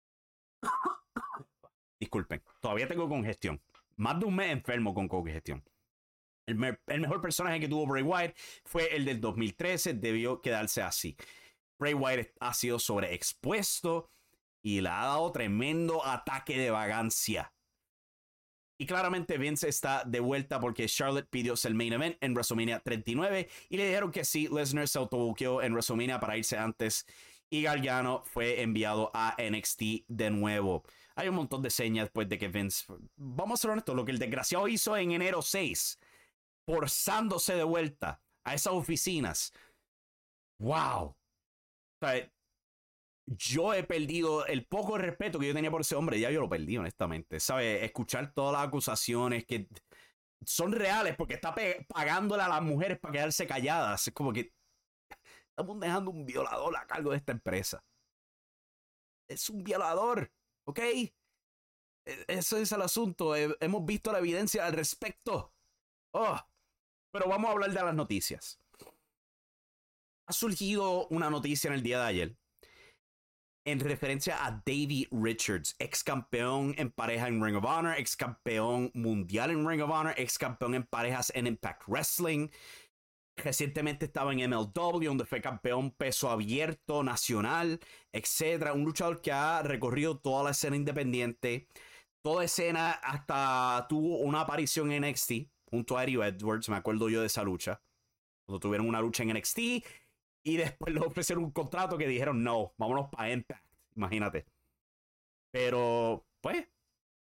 Disculpen, todavía tengo congestión. Más de un mes enfermo con congestión. El mejor personaje que tuvo Bray Wyatt fue el del 2013. Debió quedarse así. Bray Wyatt ha sido sobreexpuesto y le ha dado tremendo ataque de vagancia. Y claramente Vince está de vuelta porque Charlotte pidió ser el main event en WrestleMania 39 y le dijeron que sí. Lesnar se autobuqueó en WrestleMania para irse antes y Gargano fue enviado a NXT de nuevo. Hay un montón de señas pues de que Vince, vamos a ser honestos, lo que el desgraciado hizo en enero 6, forzándose de vuelta a esas oficinas. ¡Wow! O sea, yo he perdido el poco respeto que yo tenía por ese hombre. Ya yo lo perdí, honestamente. ¿Sabes? Escuchar todas las acusaciones que son reales porque está pagándole a las mujeres para quedarse calladas. Es como que estamos dejando un violador a cargo de esta empresa. Es un violador, ¿ok? Eso es el asunto. Hemos visto la evidencia al respecto. Oh, pero vamos a hablar de las noticias. Ha surgido una noticia en el día de ayer en referencia a Davey Richards, ex campeón en pareja en Ring of Honor, ex campeón mundial en Ring of Honor, ex campeón en parejas en Impact Wrestling. Recientemente estaba en MLW, donde fue campeón peso abierto, nacional, etc. Un luchador que ha recorrido toda la escena independiente, toda escena, hasta tuvo una aparición en NXT junto a Eddie Edwards. Me acuerdo yo de esa lucha, cuando tuvieron una lucha en NXT. Y después le ofrecieron un contrato que dijeron, no, vámonos para Impact. Imagínate. Pero, pues,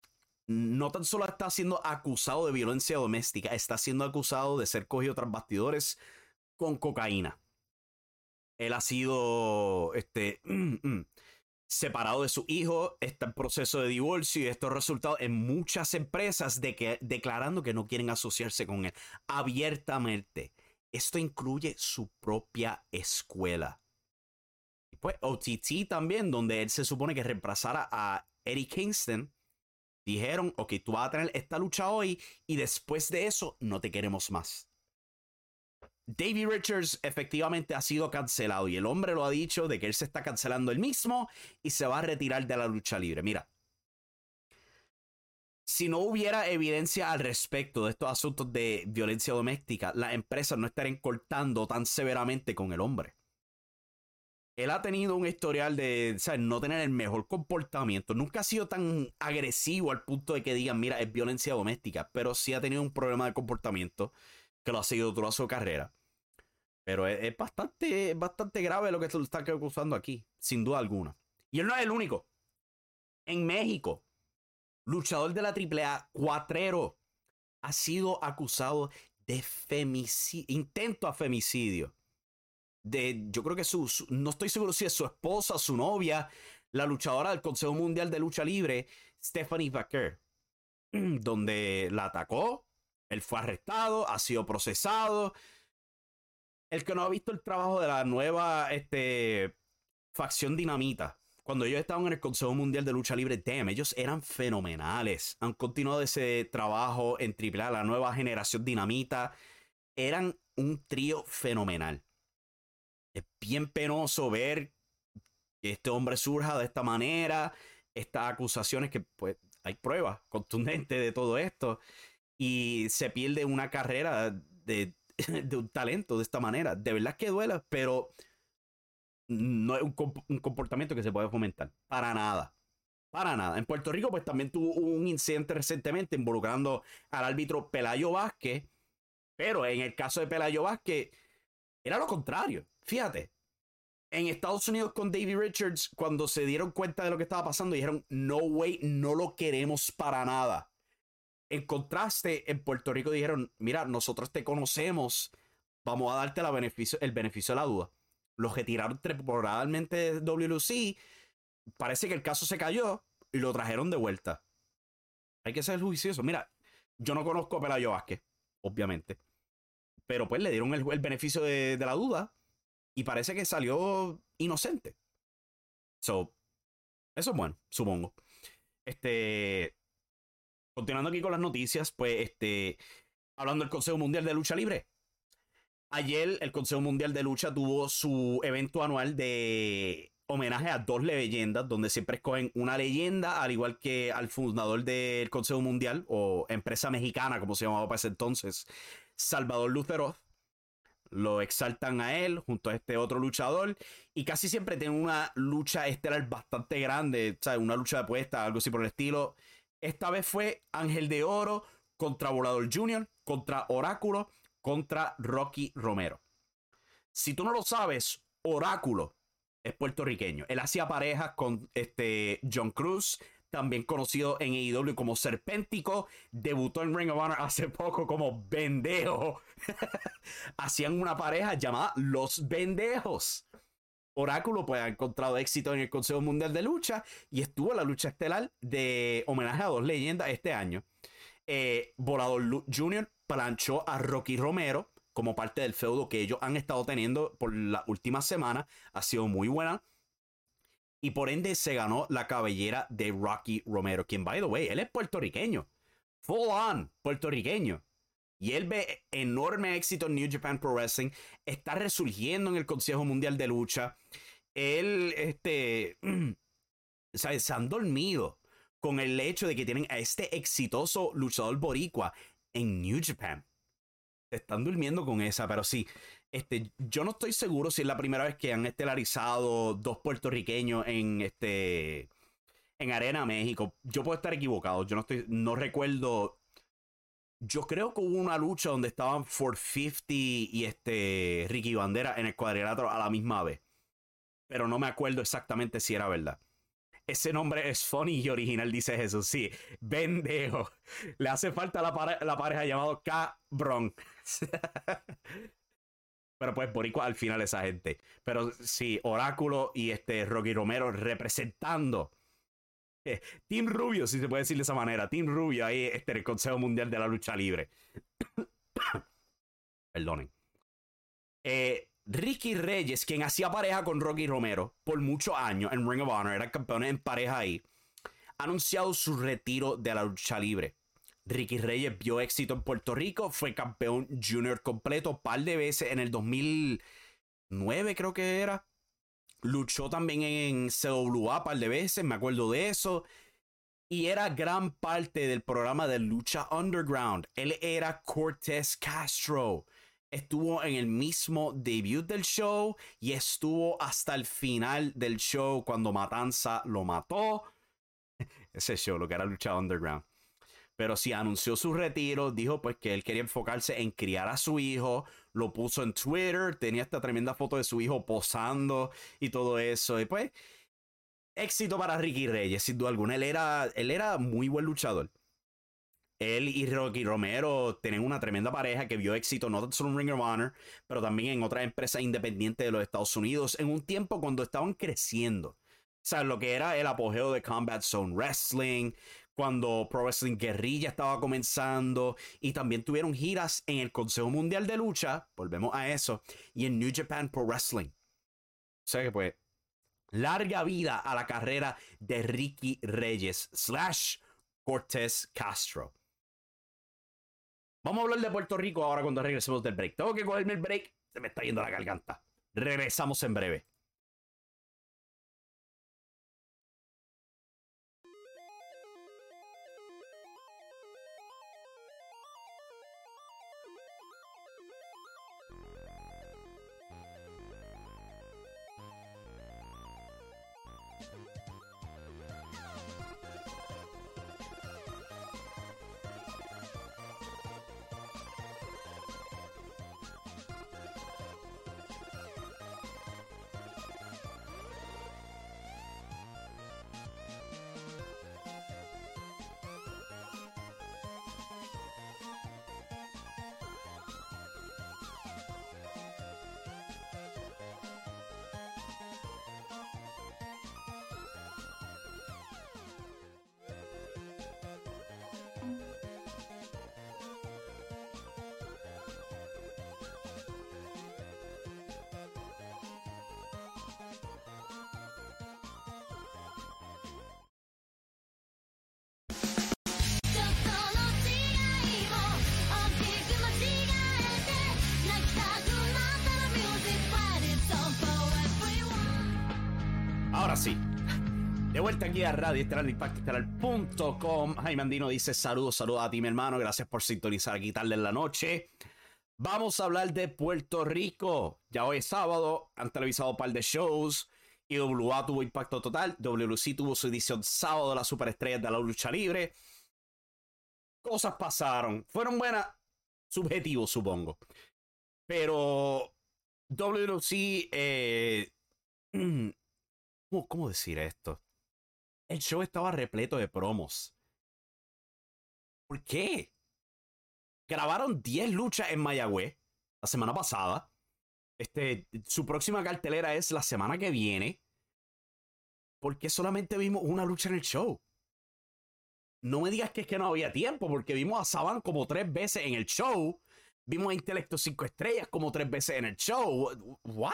no tan solo está siendo acusado de violencia doméstica, está siendo acusado de ser cogido tras bastidores con cocaína. Él ha sido separado de su hijo, está en proceso de divorcio y esto ha resultado en muchas empresas declarando que no quieren asociarse con él abiertamente. Esto incluye su propia escuela. Y pues OTT también, donde él se supone que reemplazara a Eddie Kingston, dijeron, ok, tú vas a tener esta lucha hoy y después de eso no te queremos más. Davey Richards efectivamente ha sido cancelado y el hombre lo ha dicho de que él se está cancelando él mismo y se va a retirar de la lucha libre. Mira, si no hubiera evidencia al respecto de estos asuntos de violencia doméstica, las empresas no estarían cortando tan severamente con el hombre. Él ha tenido un historial de, ¿sabes?, no tener el mejor comportamiento. Nunca ha sido tan agresivo al punto de que digan, mira, es violencia doméstica, pero sí ha tenido un problema de comportamiento que lo ha seguido toda su carrera. Pero es bastante grave lo que se le está acusando aquí, sin duda alguna. Y él no es el único. En México, luchador de la AAA, Cuatrero, ha sido acusado de intento a femicidio. Yo creo que no estoy seguro si es su esposa, su novia, la luchadora del Consejo Mundial de Lucha Libre, Stephanie Vaquer, donde la atacó, él fue arrestado, ha sido procesado. El que no ha visto el trabajo de la nueva facción Dinamita, cuando ellos estaban en el Consejo Mundial de Lucha Libre, ellos eran fenomenales. Han continuado ese trabajo en AAA, la nueva generación Dinamita. Eran un trío fenomenal. Es bien penoso ver que este hombre surja de esta manera, estas acusaciones que pues hay pruebas contundentes de todo esto y se pierde una carrera de un talento de esta manera. De verdad que duele, pero no es un comportamiento que se puede fomentar. Para nada. Para nada. En Puerto Rico pues también tuvo un incidente recientemente involucrando al árbitro Pelayo Vázquez, pero en el caso de Pelayo Vázquez era lo contrario. Fíjate, en Estados Unidos con Davey Richards, cuando se dieron cuenta de lo que estaba pasando, dijeron, no way, no lo queremos para nada. En contraste, en Puerto Rico dijeron, mira, nosotros te conocemos, vamos a darte el beneficio de la duda. Los retiraron temporalmente de WLC, parece que el caso se cayó y lo trajeron de vuelta. Hay que ser juicioso. Mira, yo no conozco a Pelayo Vázquez, obviamente, pero pues le dieron el beneficio de la duda. Y parece que salió inocente. Eso es bueno, supongo. Continuando aquí con las noticias, pues, hablando del Consejo Mundial de Lucha Libre. Ayer el Consejo Mundial de Lucha tuvo su evento anual de homenaje a dos leyendas, donde siempre escogen una leyenda, al igual que al fundador del Consejo Mundial, o empresa mexicana, como se llamaba para ese entonces, Salvador Lutero. Lo exaltan a él junto a este otro luchador y casi siempre tienen una lucha estelar bastante grande, ¿sabes? Una lucha de apuesta, algo así por el estilo. Esta vez fue Ángel de Oro contra Volador Jr., contra Oráculo, contra Rocky Romero. Si tú no lo sabes, Oráculo es puertorriqueño. Él hacía parejas con John Cruz, también conocido en AEW como Serpéntico. Debutó en Ring of Honor hace poco como Bendejo. Hacían una pareja llamada Los Bendejos. Oráculo pues ha encontrado éxito en el Consejo Mundial de Lucha y estuvo en la lucha estelar de homenaje a dos leyendas este año. Volador Jr. planchó a Rocky Romero como parte del feudo que ellos han estado teniendo por la última semana. Ha sido muy buena. Y por ende se ganó la cabellera de Rocky Romero, quien, by the way, él es puertorriqueño. Full on puertorriqueño. Y él ve enorme éxito en New Japan Pro Wrestling. Está resurgiendo en el Consejo Mundial de Lucha. Él, ¿sabes? Se han dormido con el hecho de que tienen a este exitoso luchador boricua en New Japan. Se están durmiendo con esa, pero sí. Yo no estoy seguro si es la primera vez que han estelarizado dos puertorriqueños en Arena México. Yo puedo estar equivocado. Yo no recuerdo. Yo creo que hubo una lucha donde estaban 450 y Ricky Bandera en el cuadrilátero a la misma vez. Pero no me acuerdo exactamente si era verdad. Ese nombre es funny y original, dice Jesús. Sí, pendejo. Le hace falta la pareja llamado cabrón. Pero pues boricua al final esa gente. Pero sí, Oráculo y Rocky Romero representando. Team Rubio, si se puede decir de esa manera. Team Rubio ahí el Consejo Mundial de la Lucha Libre. Perdonen. Ricky Reyes, quien hacía pareja con Rocky Romero por muchos años en Ring of Honor, era campeón en pareja ahí, ha anunciado su retiro de la lucha libre. Ricky Reyes vio éxito en Puerto Rico, fue campeón junior completo un par de veces en el 2009, creo que era. Luchó también en CWA un par de veces, me acuerdo de eso. Y era gran parte del programa de Lucha Underground. Él era Cortez Castro. Estuvo en el mismo debut del show y estuvo hasta el final del show cuando Matanza lo mató. Ese show, lo que era Lucha Underground. Pero sí anunció su retiro, dijo pues que él quería enfocarse en criar a su hijo, lo puso en Twitter, tenía esta tremenda foto de su hijo posando y todo eso. Y pues, éxito para Ricky Reyes, sin duda alguna. Él era muy buen luchador. Él y Rocky Romero tienen una tremenda pareja que vio éxito no solo en Ring of Honor, pero también en otras empresas independientes de los Estados Unidos en un tiempo cuando estaban creciendo. O sea, lo que era el apogeo de Combat Zone Wrestling, cuando Pro Wrestling Guerrilla estaba comenzando, y también tuvieron giras en el Consejo Mundial de Lucha, volvemos a eso, y en New Japan Pro Wrestling. O sea que pues, larga vida a la carrera de Ricky Reyes / Cortez Castro. Vamos a hablar de Puerto Rico ahora cuando regresemos del break. Tengo que cogerme el break, se me está yendo la garganta. Regresamos en breve. Ahora sí, de vuelta aquí a Radio Estelar Impacto Estelar.com. Jaime Andino dice saludos a ti, mi hermano. Gracias por sintonizar aquí tarde en la noche. Vamos a hablar de Puerto Rico. Ya hoy es sábado, han televisado un par de shows. IWA tuvo impacto total. WLC tuvo su edición sábado de las superestrellas de la lucha libre. Cosas pasaron. Fueron buenas, subjetivos supongo. Pero WLC... ¿Cómo decir esto? El show estaba repleto de promos. ¿Por qué? Grabaron 10 luchas en Mayagüez la semana pasada. Su próxima cartelera es la semana que viene. ¿Por qué solamente vimos una lucha en el show? No me digas que es que no había tiempo, porque vimos a Saban como 3 veces en el show. Vimos a Intelecto 5 Estrellas como 3 veces en el show. ¿What?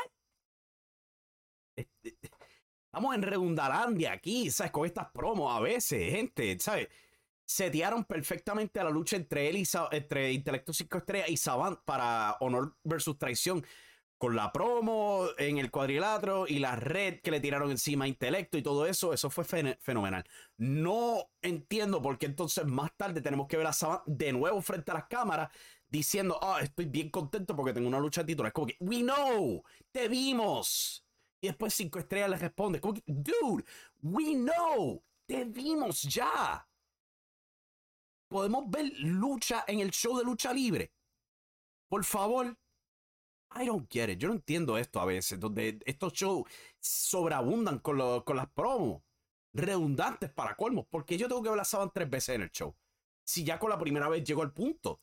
Estamos en redundalandia aquí, ¿sabes? Con estas promos a veces, gente, ¿sabes? Setearon perfectamente a la lucha entre él y entre Intelecto 5 Estrellas y Savant para Honor versus Traición. Con la promo en el cuadrilátero y la red que le tiraron encima a Intelecto y todo eso, eso fue fenomenal. No entiendo por qué entonces más tarde tenemos que ver a Savant de nuevo frente a las cámaras diciendo, estoy bien contento porque tengo una lucha de título. Es como que, we know, te vimos. Y después 5 Estrellas les responde, como que, dude, we know, te vimos ya. Podemos ver lucha en el show de lucha libre. Por favor. I don't get it. Yo no entiendo esto a veces, donde estos shows sobreabundan con las promos. redundantes para colmos. ¿Por qué yo tengo que ver a Savant 3 veces en el show? Si ya con la primera vez llegó al punto.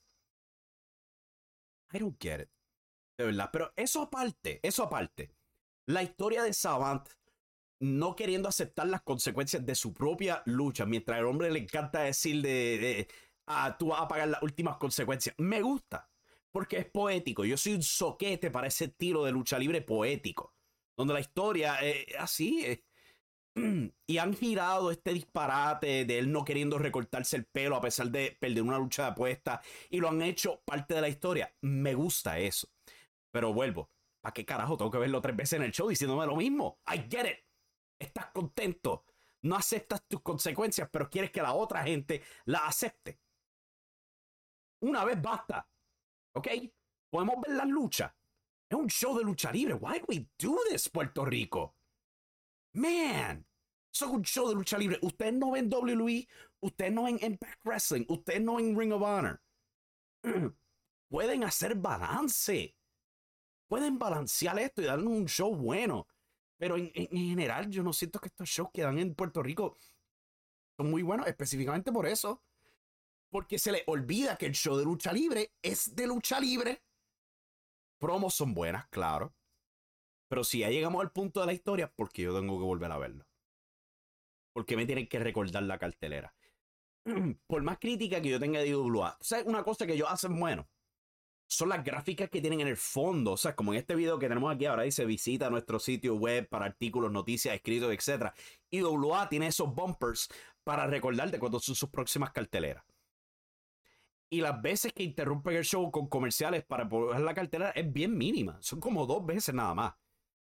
I don't get it. De verdad. Pero eso aparte. La historia de Savant no queriendo aceptar las consecuencias de su propia lucha, mientras al hombre le encanta decir tú vas a pagar las últimas consecuencias. Me gusta, porque es poético. Yo soy un soquete para ese estilo de lucha libre poético, donde la historia es así. Y han girado este disparate de él no queriendo recortarse el pelo a pesar de perder una lucha de apuesta, y lo han hecho parte de la historia. Me gusta eso. Pero vuelvo, ¿para qué carajo tengo que verlo 3 veces en el show diciéndome lo mismo? I get it. Estás contento. No aceptas tus consecuencias, pero quieres que la otra gente la acepte. Una vez basta. ¿Ok? Podemos ver las luchas. Es un show de lucha libre. Why do we do this, Puerto Rico? Man. Eso es un show de lucha libre. Ustedes no ven WWE. Ustedes no ven Impact Wrestling. Ustedes no ven Ring of Honor. Pueden hacer balance. Pueden balancear esto y darle un show bueno. Pero en general, yo no siento que estos shows que dan en Puerto Rico son muy buenos, específicamente por eso. Porque se les olvida que el show de lucha libre es de lucha libre. Promos son buenas, claro. Pero si ya llegamos al punto de la historia, ¿por qué yo tengo que volver a verlo? ¿Por qué me tienen que recordar la cartelera? Por más crítica que yo tenga de IWA, ¿sabes una cosa que ellos hacen bueno? Son las gráficas que tienen en el fondo. O sea, como en este video que tenemos aquí ahora dice visita nuestro sitio web para artículos, noticias, escritos, etc. IWA tiene esos bumpers para recordarte cuándo son sus próximas carteleras. Y las veces que interrumpen el show con comerciales para poner la cartelera es bien mínima. Son como 2 veces nada más.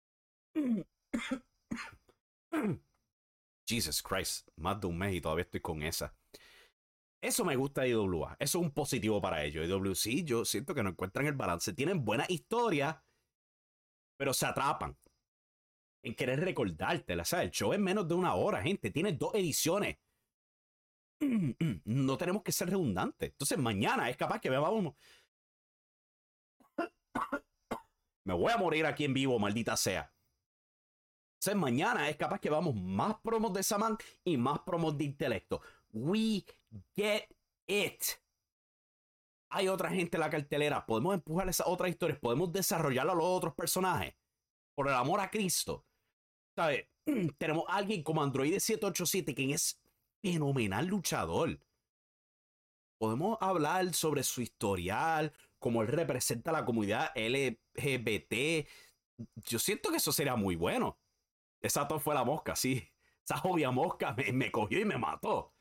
Jesus Christ, más de un mes y todavía estoy con esa. Eso me gusta de IWA. Eso es un positivo para ellos. IWC, yo siento que no encuentran el balance. Tienen buena historia, pero se atrapan en querer recordártela. ¿Sabes? El show es menos de 1 hora, gente. Tiene 2 ediciones. No tenemos que ser redundantes. Entonces, mañana es capaz que vamos. Me voy a morir aquí en vivo, maldita sea. Entonces, mañana es capaz que vamos más promos de Saman y más promos de intelecto. We get it. Hay otra gente en la cartelera. Podemos empujar esas otras historias. Podemos desarrollar a los otros personajes. Por el amor a Cristo. ¿Sabes? Tenemos a alguien como Android 787, quien es fenomenal luchador. Podemos hablar sobre su historial, cómo él representa a la comunidad LGBT. Yo siento que eso sería muy bueno. Esa fue la mosca, sí. Esa jodida mosca me cogió y me mató.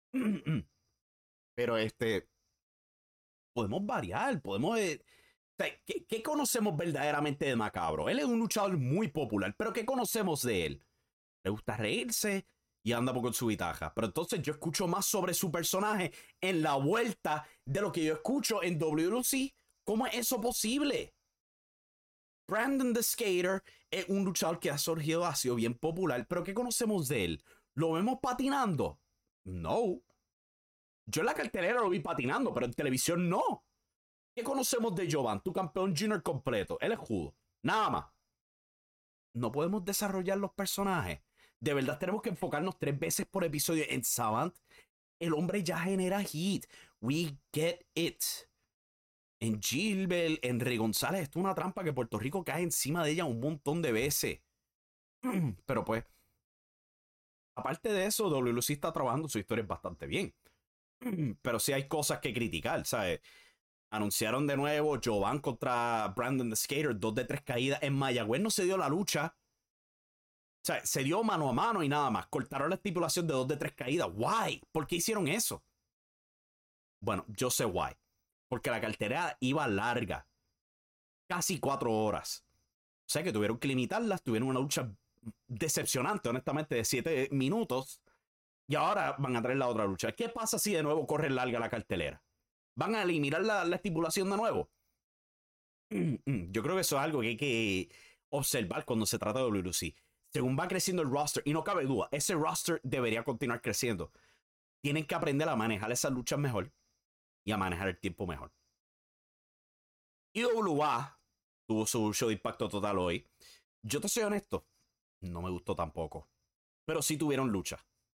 Pero podemos variar, podemos... ¿Qué conocemos verdaderamente de Macabro? Él es un luchador muy popular, pero ¿qué conocemos de él? Le gusta reírse y anda con su guitarra. Pero entonces yo escucho más sobre su personaje en la vuelta de lo que yo escucho en WLC. ¿Cómo es eso posible? Brandon the Skater es un luchador que ha surgido, ha sido bien popular, pero ¿qué conocemos de él? ¿Lo vemos patinando? No. Yo en la cartelera lo vi patinando, pero en televisión no. ¿Qué conocemos de Jovan, tu campeón junior completo? Él es judo. Nada más. No podemos desarrollar los personajes. De verdad tenemos que enfocarnos 3 veces por episodio en Savant. El hombre ya genera hit. We get it. En Gilbert, en Rey González, esto es una trampa que Puerto Rico cae encima de ella un montón de veces. Pero pues, aparte de eso, WLC está trabajando su historia bastante bien. Pero sí hay cosas que criticar, ¿sabes? Anunciaron de nuevo Jovan contra Brandon the Skater, 2 de 3 caídas. En Mayagüez no se dio la lucha. O sea, se dio mano a mano y nada más. Cortaron la estipulación de 2 de 3 caídas. Why? ¿Por qué hicieron eso? Bueno, yo sé why. Porque la cartelera iba larga. Casi 4 horas. O sea que tuvieron que limitarlas. Tuvieron una lucha decepcionante, honestamente, de 7 minutos. Y ahora van a traer la otra lucha. ¿Qué pasa si de nuevo corre larga la cartelera? ¿Van a eliminar la estipulación de nuevo? Yo creo que eso es algo que hay que observar cuando se trata de WLC. Según va creciendo el roster, y no cabe duda, ese roster debería continuar creciendo. Tienen que aprender a manejar esas luchas mejor y a manejar el tiempo mejor. IWA tuvo su show de Impacto Total hoy. Yo te soy honesto, no me gustó tampoco. Pero sí tuvieron lucha.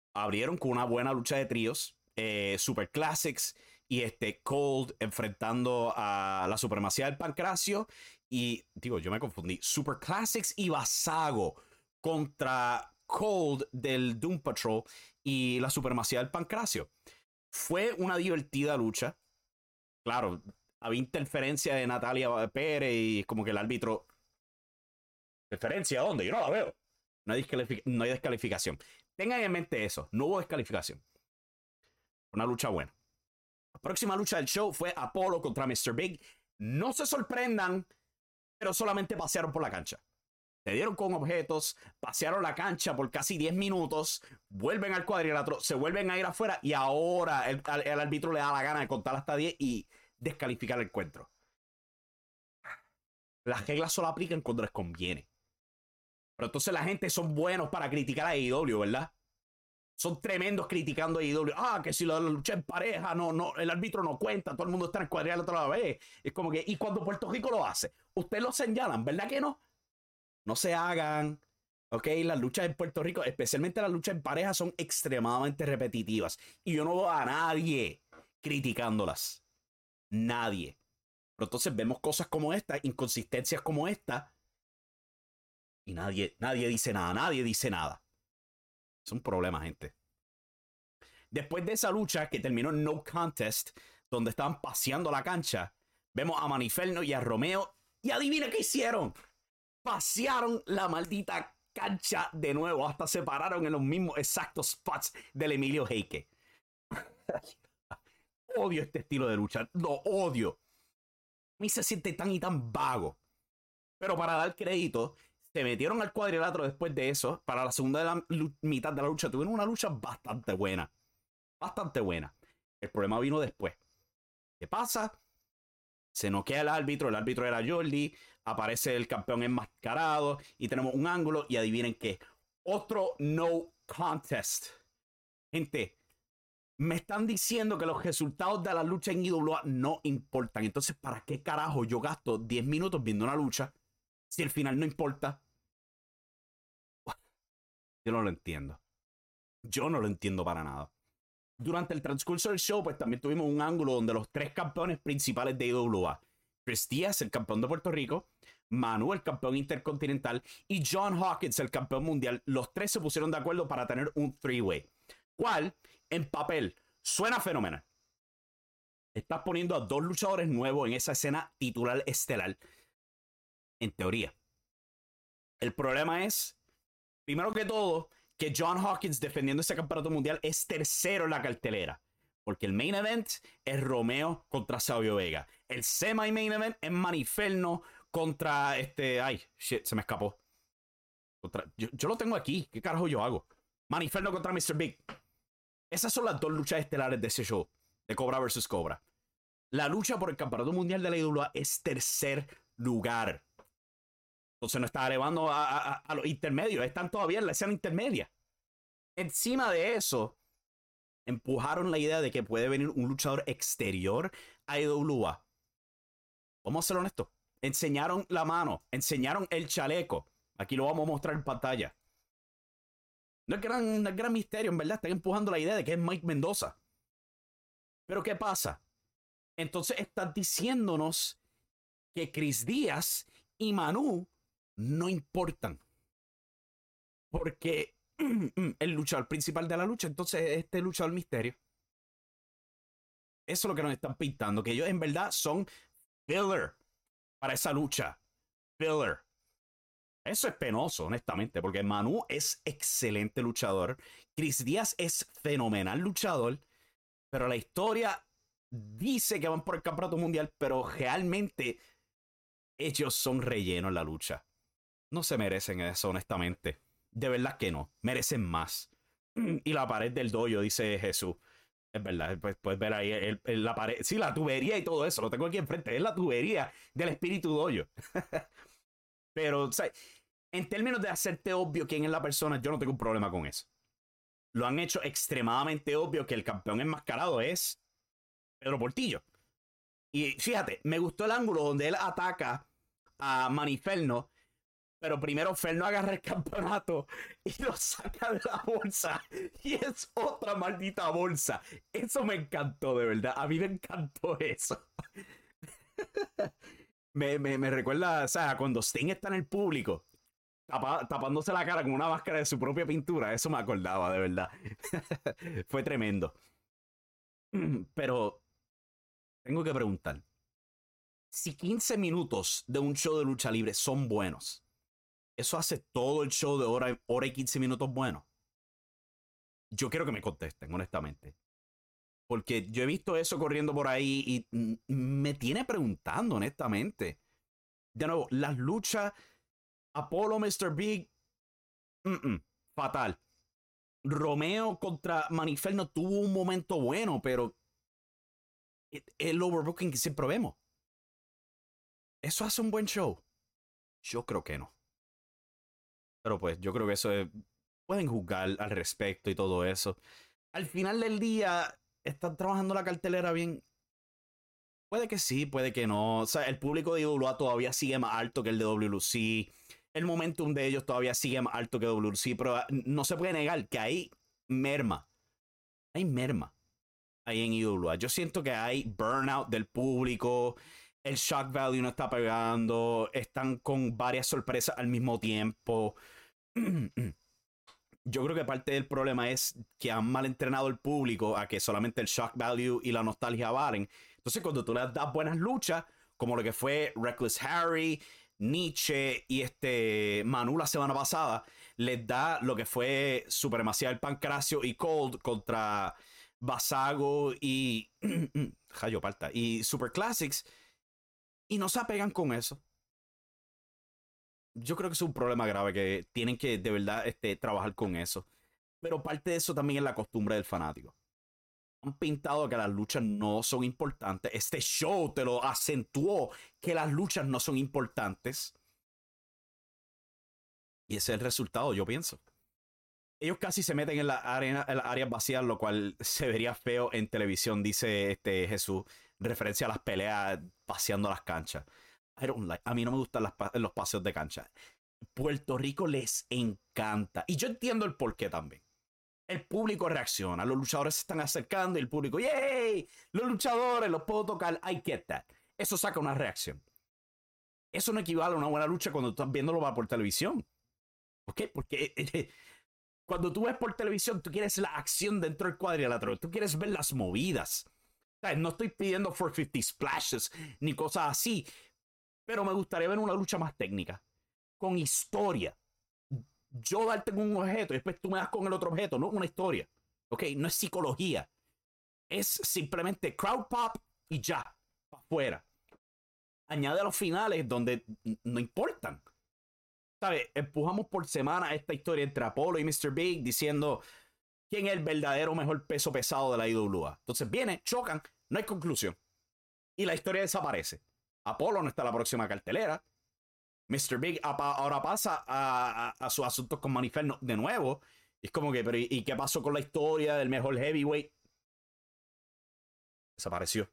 abrieron con una buena lucha de tríos, Super Classics y Cold enfrentando a la supremacía del Pancracio. Y digo, yo me confundí. Super Classics y Basago contra Cold del Doom Patrol y la supremacía del Pancracio. Fue una divertida lucha. Claro, había interferencia de Natalia Pérez y como que el árbitro... ¿Interferencia dónde? Yo no la veo. No hay descalificación. Tengan en mente eso. No hubo descalificación. Una lucha buena. La próxima lucha del show fue Apollo contra Mr. Big. No se sorprendan, pero solamente pasearon por la cancha. Se dieron con objetos, pasearon la cancha por casi 10 minutos, vuelven al cuadrilátero, se vuelven a ir afuera y ahora el árbitro le da la gana de contar hasta 10 y descalificar el encuentro. Las reglas solo aplican cuando les conviene. Pero entonces la gente son buenos para criticar a AEW, ¿verdad? Son tremendos criticando a AEW. Que si la lucha en pareja, no, el árbitro no cuenta, todo el mundo está en el cuadrilátero a la vez. Es como que, y cuando Puerto Rico lo hace, ustedes lo señalan, ¿verdad que no? No se hagan. Ok, las luchas en Puerto Rico, especialmente las luchas en pareja, son extremadamente repetitivas. Y yo no veo a nadie criticándolas. Nadie. Pero entonces vemos cosas como esta, inconsistencias como esta. Y nadie dice nada, nadie dice nada. Es un problema, gente. Después de esa lucha que terminó en no contest, donde estaban paseando la cancha, vemos a Maniferno y a Romeo. Y adivina qué hicieron. Pasearon la maldita cancha de nuevo. Hasta se pararon en los mismos exactos spots del Emilio Heike. Odio este estilo de lucha. Lo odio. A mí se siente tan y tan vago. Pero para dar crédito, se metieron al cuadrilátero después de eso. Para la segunda mitad de la lucha tuvieron una lucha bastante buena. Bastante buena. El problema vino después. ¿Qué pasa? Se noquea el árbitro era Jordi, aparece el campeón enmascarado y tenemos un ángulo y adivinen qué. Otro no contest. Gente, me están diciendo que los resultados de la lucha en IWA no importan. Entonces, ¿para qué carajo yo gasto 10 minutos viendo una lucha si el final no importa? Yo no lo entiendo. Yo no lo entiendo para nada. Durante el transcurso del show, pues también tuvimos un ángulo donde los tres campeones principales de IWA, Chris Díaz, el campeón de Puerto Rico, Manu, el campeón intercontinental, y John Hawkins, el campeón mundial, los tres se pusieron de acuerdo para tener un three-way. ¿Cuál? En papel, suena fenomenal. Estás poniendo a dos luchadores nuevos en esa escena titular estelar. En teoría. El problema es, primero que todo, que John Hawkins defendiendo ese campeonato mundial es tercero en la cartelera. Porque el main event es Romeo contra Savio Vega. El semi-main event es Maniferno contra Ay, shit, se me escapó. Yo lo tengo aquí. ¿Qué carajo yo hago? Maniferno contra Mr. Big. Esas son las dos luchas estelares de ese show. De Cobra vs. Cobra. La lucha por el campeonato mundial de la IWA es tercer lugar. Entonces no está elevando a los intermedios. Están todavía en la escena intermedia. Encima de eso, empujaron la idea de que puede venir un luchador exterior a IWA. Vamos a ser honestos. Enseñaron la mano. Enseñaron el chaleco. Aquí lo vamos a mostrar en pantalla. No es gran misterio, en verdad. Están empujando la idea de que es Mike Mendoza. Pero ¿qué pasa? Entonces están diciéndonos que Chris Díaz y Manu no importan. Porque el luchador principal de la lucha, entonces este luchador misterio. Eso es lo que nos están pintando. Que ellos en verdad son filler para esa lucha. Filler. Eso es penoso, honestamente. Porque Manu es excelente luchador. Chris Díaz es fenomenal luchador. Pero la historia dice que van por el campeonato mundial. Pero realmente ellos son relleno en la lucha. No se merecen eso, honestamente. De verdad que no. Merecen más. Y la pared del dojo, dice Jesús. Es verdad, puedes ver ahí la pared. Sí, la tubería y todo eso. Lo tengo aquí enfrente. Es la tubería del espíritu dojo. Pero, o sea, en términos de hacerte obvio quién es la persona, yo no tengo un problema con eso. Lo han hecho extremadamente obvio que el campeón enmascarado es Pedro Portillo. Y fíjate, me gustó el ángulo donde él ataca a Maniferno. Pero primero Fer no agarra el campeonato y lo saca de la bolsa. Y es otra maldita bolsa. Eso me encantó, de verdad. A mí me encantó eso. Me recuerda, o sea, cuando Sting está en el público, tapándose la cara con una máscara de su propia pintura. Eso me acordaba, de verdad. Fue tremendo. Pero tengo que preguntar. Si 15 minutos de un show de lucha libre son buenos, ¿eso hace todo el show de hora y 15 minutos bueno? Yo quiero que me contesten, honestamente. Porque yo he visto eso corriendo por ahí y me tiene preguntando, honestamente. De nuevo, las luchas Apolo, Mr. Big, fatal. Romeo contra Maniferno tuvo un momento bueno, pero el overbooking que siempre vemos. ¿Eso hace un buen show? Yo creo que no. Pero pues yo creo que eso es, pueden juzgar al respecto y todo eso. Al final del día, ¿están trabajando la cartelera bien? Puede que sí, puede que no. O sea, el público de IWA todavía sigue más alto que el de WLC. El momentum de ellos todavía sigue más alto que WLC. Pero no se puede negar que hay merma. Hay merma ahí en IWA. Yo siento que hay burnout del público. El shock value no está pegando. Están con varias sorpresas al mismo tiempo. Yo creo que parte del problema es que han mal entrenado el público a que solamente el shock value y la nostalgia valen. Entonces, cuando tú les das buenas luchas, como lo que fue Reckless Harry, Nietzsche y Manu la semana pasada, les da lo que fue Supremacía del Pancracio y Cold contra Basago y Jayo Parta y Super Classics, y no se apegan con eso. Yo creo que es un problema grave que tienen que de verdad trabajar con eso. Pero parte de eso también es la costumbre del fanático. Han pintado que las luchas no son importantes. Este show te lo acentuó que las luchas no son importantes. Y ese es el resultado, yo pienso. Ellos casi se meten en la arena, en las áreas vacías, lo cual se vería feo en televisión, dice Jesús, referencia a las peleas paseando las canchas. A mí no me gustan los paseos de cancha. Puerto Rico les encanta. Y yo entiendo el porqué también. El público reacciona. Los luchadores se están acercando y el público, ¡yay! Los luchadores los puedo tocar. I get that. Eso saca una reacción. Eso no equivale a una buena lucha cuando tú estás viéndolo por televisión. ¿Ok? Porque cuando tú ves por televisión, tú quieres la acción dentro del cuadrilátero. Tú quieres ver las movidas. O sea, no estoy pidiendo 450 splashes ni cosas así. Pero me gustaría ver una lucha más técnica. Con historia. Yo darte con un objeto y después tú me das con el otro objeto. No una historia. ¿Ok? No es psicología. Es simplemente crowd pop y ya. Para afuera. Añade a los finales donde no importan. ¿Sabes? Empujamos por semana esta historia entre Apolo y Mr. Big diciendo quién es el verdadero mejor peso pesado de la IWA. Entonces viene, chocan, no hay conclusión. Y la historia desaparece. Apolo no está en la próxima cartelera. Mr. Big ahora pasa a sus asuntos con Maniferno de nuevo. Y es como que, pero ¿y qué pasó con la historia del mejor heavyweight? Desapareció.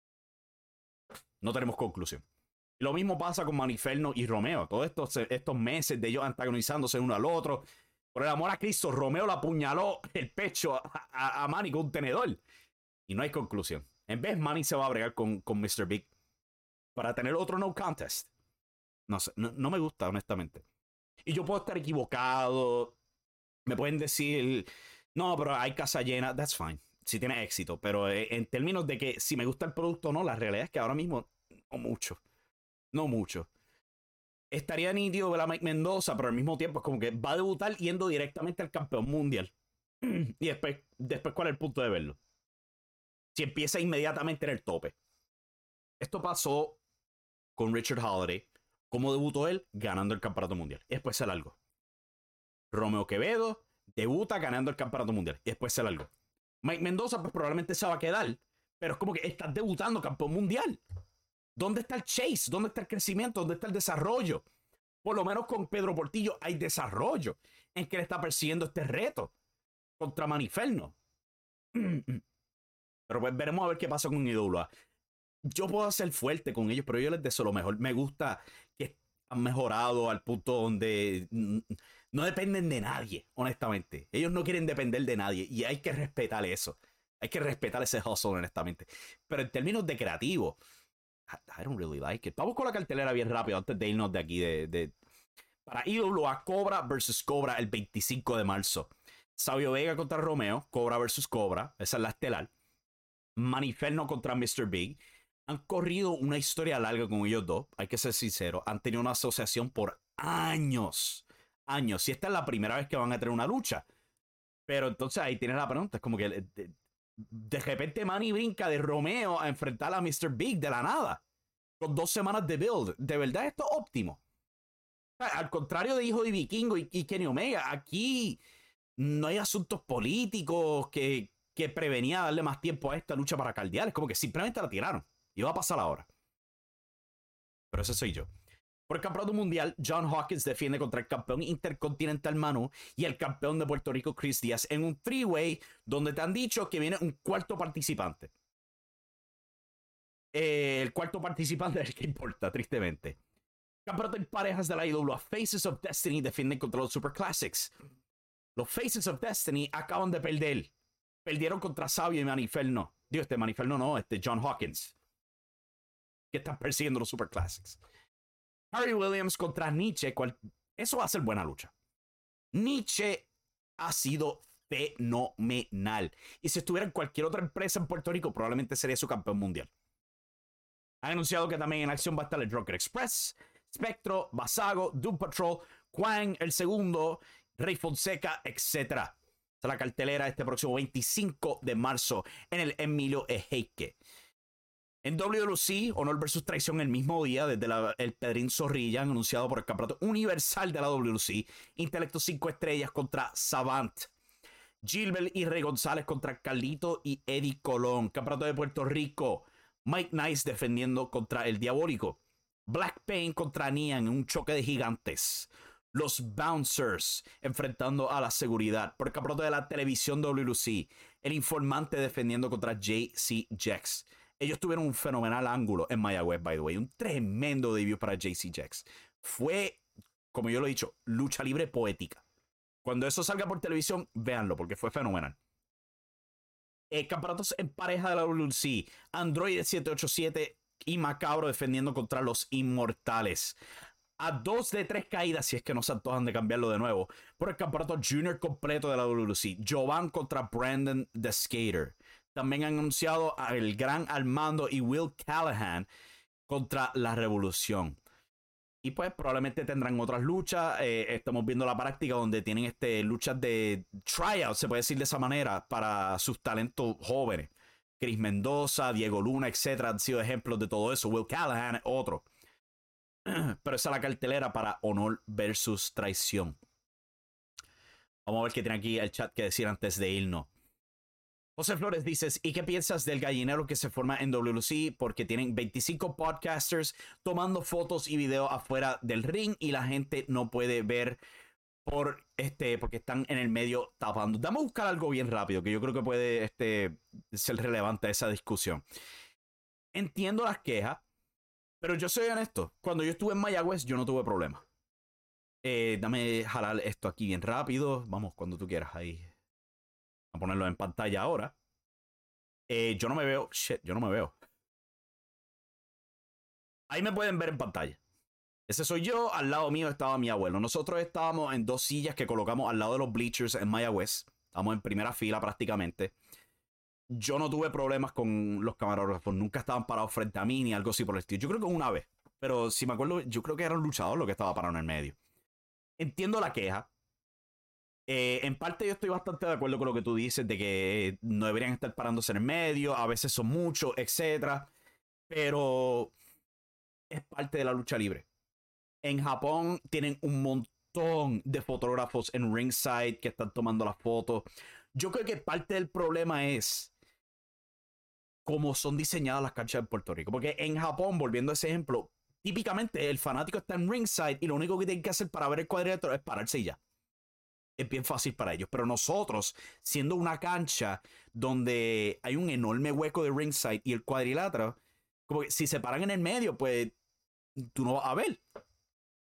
No tenemos conclusión. Y lo mismo pasa con Maniferno y Romeo. Todos estos meses de ellos antagonizándose uno al otro. Por el amor a Cristo, Romeo le apuñaló el pecho a Manny con un tenedor. Y no hay conclusión. En vez, Manny se va a bregar con Mr. Big para tener otro no contest. No sé, no me gusta, honestamente. Y yo puedo estar equivocado. Me pueden decir, no, pero hay casa llena. That's fine. Si tiene éxito. Pero en términos de que si me gusta el producto o no, la realidad es que ahora mismo no mucho. No mucho. Estaría nítido ver a Mike Mendoza, pero al mismo tiempo es como que va a debutar yendo directamente al campeón mundial. Y después, ¿cuál es el punto de verlo? Si empieza inmediatamente en el tope. Esto pasó con Richard Holiday. ¿Cómo debutó él? Ganando el campeonato mundial. Y después se largó. Romeo Quevedo debuta ganando el campeonato mundial. Y después se largó. Mike Mendoza pues probablemente se va a quedar. Pero es como que estás debutando campeón mundial. ¿Dónde está el chase? ¿Dónde está el crecimiento? ¿Dónde está el desarrollo? Por lo menos con Pedro Portillo hay desarrollo en que él está persiguiendo este reto contra Maniferno. Pero pues veremos a ver qué pasa con IWA. Yo puedo ser fuerte con ellos, pero yo les deseo lo mejor. Me gusta que han mejorado al punto donde no dependen de nadie, honestamente. Ellos no quieren depender de nadie y hay que respetar eso. Hay que respetar ese hustle, honestamente. Pero en términos de creativo, I don't really like it. Vamos con la cartelera bien rápido antes de irnos de aquí. Para IWA, Cobra versus Cobra el 25 de marzo. Savio Vega contra Romeo, Cobra versus Cobra. Esa es la estelar. Maniferno contra Mr. Big. Han corrido una historia larga con ellos dos, hay que ser sincero. Han tenido una asociación por años. Años. Y esta es la primera vez que van a tener una lucha. Pero entonces ahí tienes la pregunta. Es como que de repente Manny brinca de Romeo a enfrentar a Mr. Big de la nada. Con 2 semanas de build. ¿De verdad esto es óptimo? Al contrario de Hijo de Vikingo y Kenny Omega, aquí no hay asuntos políticos que prevenía darle más tiempo a esta lucha para caldear. Es como que simplemente la tiraron. Y va a pasar ahora. Pero ese soy yo. Por el campeonato mundial, John Hawkins defiende contra el campeón intercontinental Manu y el campeón de Puerto Rico Chris Díaz en un three-way donde te han dicho que viene un cuarto participante. El cuarto participante es el que importa, tristemente. Campeonato en parejas de la IWA, Faces of Destiny defienden contra los Super Classics. Los Faces of Destiny acaban de perder. Perdieron contra Sabio y Maniferno. Digo, Maniferno no, John Hawkins. Que están persiguiendo los Super Classics. Harry Williams contra Nietzsche. Eso va a ser buena lucha. Nietzsche ha sido fenomenal. Y si estuviera en cualquier otra empresa en Puerto Rico, probablemente sería su campeón mundial. Han anunciado que también en acción va a estar el Drunken Express, Spectro, Basago, Doom Patrol, Quang, el segundo, Rey Fonseca, etc. Es la cartelera este próximo 25 de marzo en el Emilio Ejeike. En WLC, Honor vs. Traición el mismo día, desde el Pedrín Zorrilla, han anunciado por el campeonato universal de la WLC, Intelecto 5 estrellas contra Savant. Gilbert y Rey González contra Carlito y Eddie Colón. Campeonato de Puerto Rico, Mike Nice defendiendo contra el Diabólico. Black Pain contra Nian en un choque de gigantes. Los Bouncers enfrentando a la seguridad. Por el campeonato de la televisión WLC, el Informante defendiendo contra JC Jax. Ellos tuvieron un fenomenal ángulo en Mayagüez, by the way. Un tremendo debut para JC Jax. Fue, como yo lo he dicho, lucha libre poética. Cuando eso salga por televisión, véanlo, porque fue fenomenal. Campeonatos en pareja de la WLC. Android 787 y Macabro defendiendo contra los Inmortales. A 2 de 3 caídas, si es que no se antojan de cambiarlo de nuevo, por el campeonato junior completo de la WLC. Jovan contra Brandon the Skater. También han anunciado al Gran Armando y Will Callahan contra la Revolución. Y pues probablemente tendrán otras luchas. Estamos viendo la práctica donde tienen luchas de tryout, se puede decir de esa manera, para sus talentos jóvenes. Chris Mendoza, Diego Luna, etc. han sido ejemplos de todo eso. Will Callahan es otro. Pero esa es la cartelera para Honor versus Traición. Vamos a ver qué tiene aquí el chat que decir antes de irnos. José Flores dices, ¿y qué piensas del gallinero que se forma en WLC? Porque tienen 25 podcasters tomando fotos y videos afuera del ring y la gente no puede ver porque están en el medio tapando. Dame a buscar algo bien rápido que yo creo que puede ser relevante a esa discusión. Entiendo las quejas, pero yo soy honesto. Cuando yo estuve en Mayagüez, yo no tuve problema. Dame jalar esto aquí bien rápido. Vamos, cuando tú quieras ahí. A ponerlo en pantalla ahora. Yo no me veo. Shit, yo no me veo. Ahí me pueden ver en pantalla. Ese soy yo. Al lado mío estaba mi abuelo. Nosotros estábamos en 2 sillas que colocamos al lado de los bleachers en Mayagüez. Estamos en primera fila prácticamente. Yo no tuve problemas con los camarógrafos. Nunca estaban parados frente a mí ni algo así por el estilo. Yo creo que una vez. Pero si me acuerdo, yo creo que era un luchador lo que estaba parado en el medio. Entiendo la queja. En parte yo estoy bastante de acuerdo con lo que tú dices de que no deberían estar parándose en el medio, a veces son muchos, etc. Pero es parte de la lucha libre. En Japón tienen un montón de fotógrafos en ringside que están tomando las fotos. Yo creo que parte del problema es cómo son diseñadas las canchas en Puerto Rico. Porque en Japón, volviendo a ese ejemplo, típicamente el fanático está en ringside y lo único que tiene que hacer para ver el cuadrilátero es pararse y ya. Es bien fácil para ellos. Pero nosotros, siendo una cancha donde hay un enorme hueco de ringside y el cuadrilátero, como que si se paran en el medio, pues tú no vas a ver.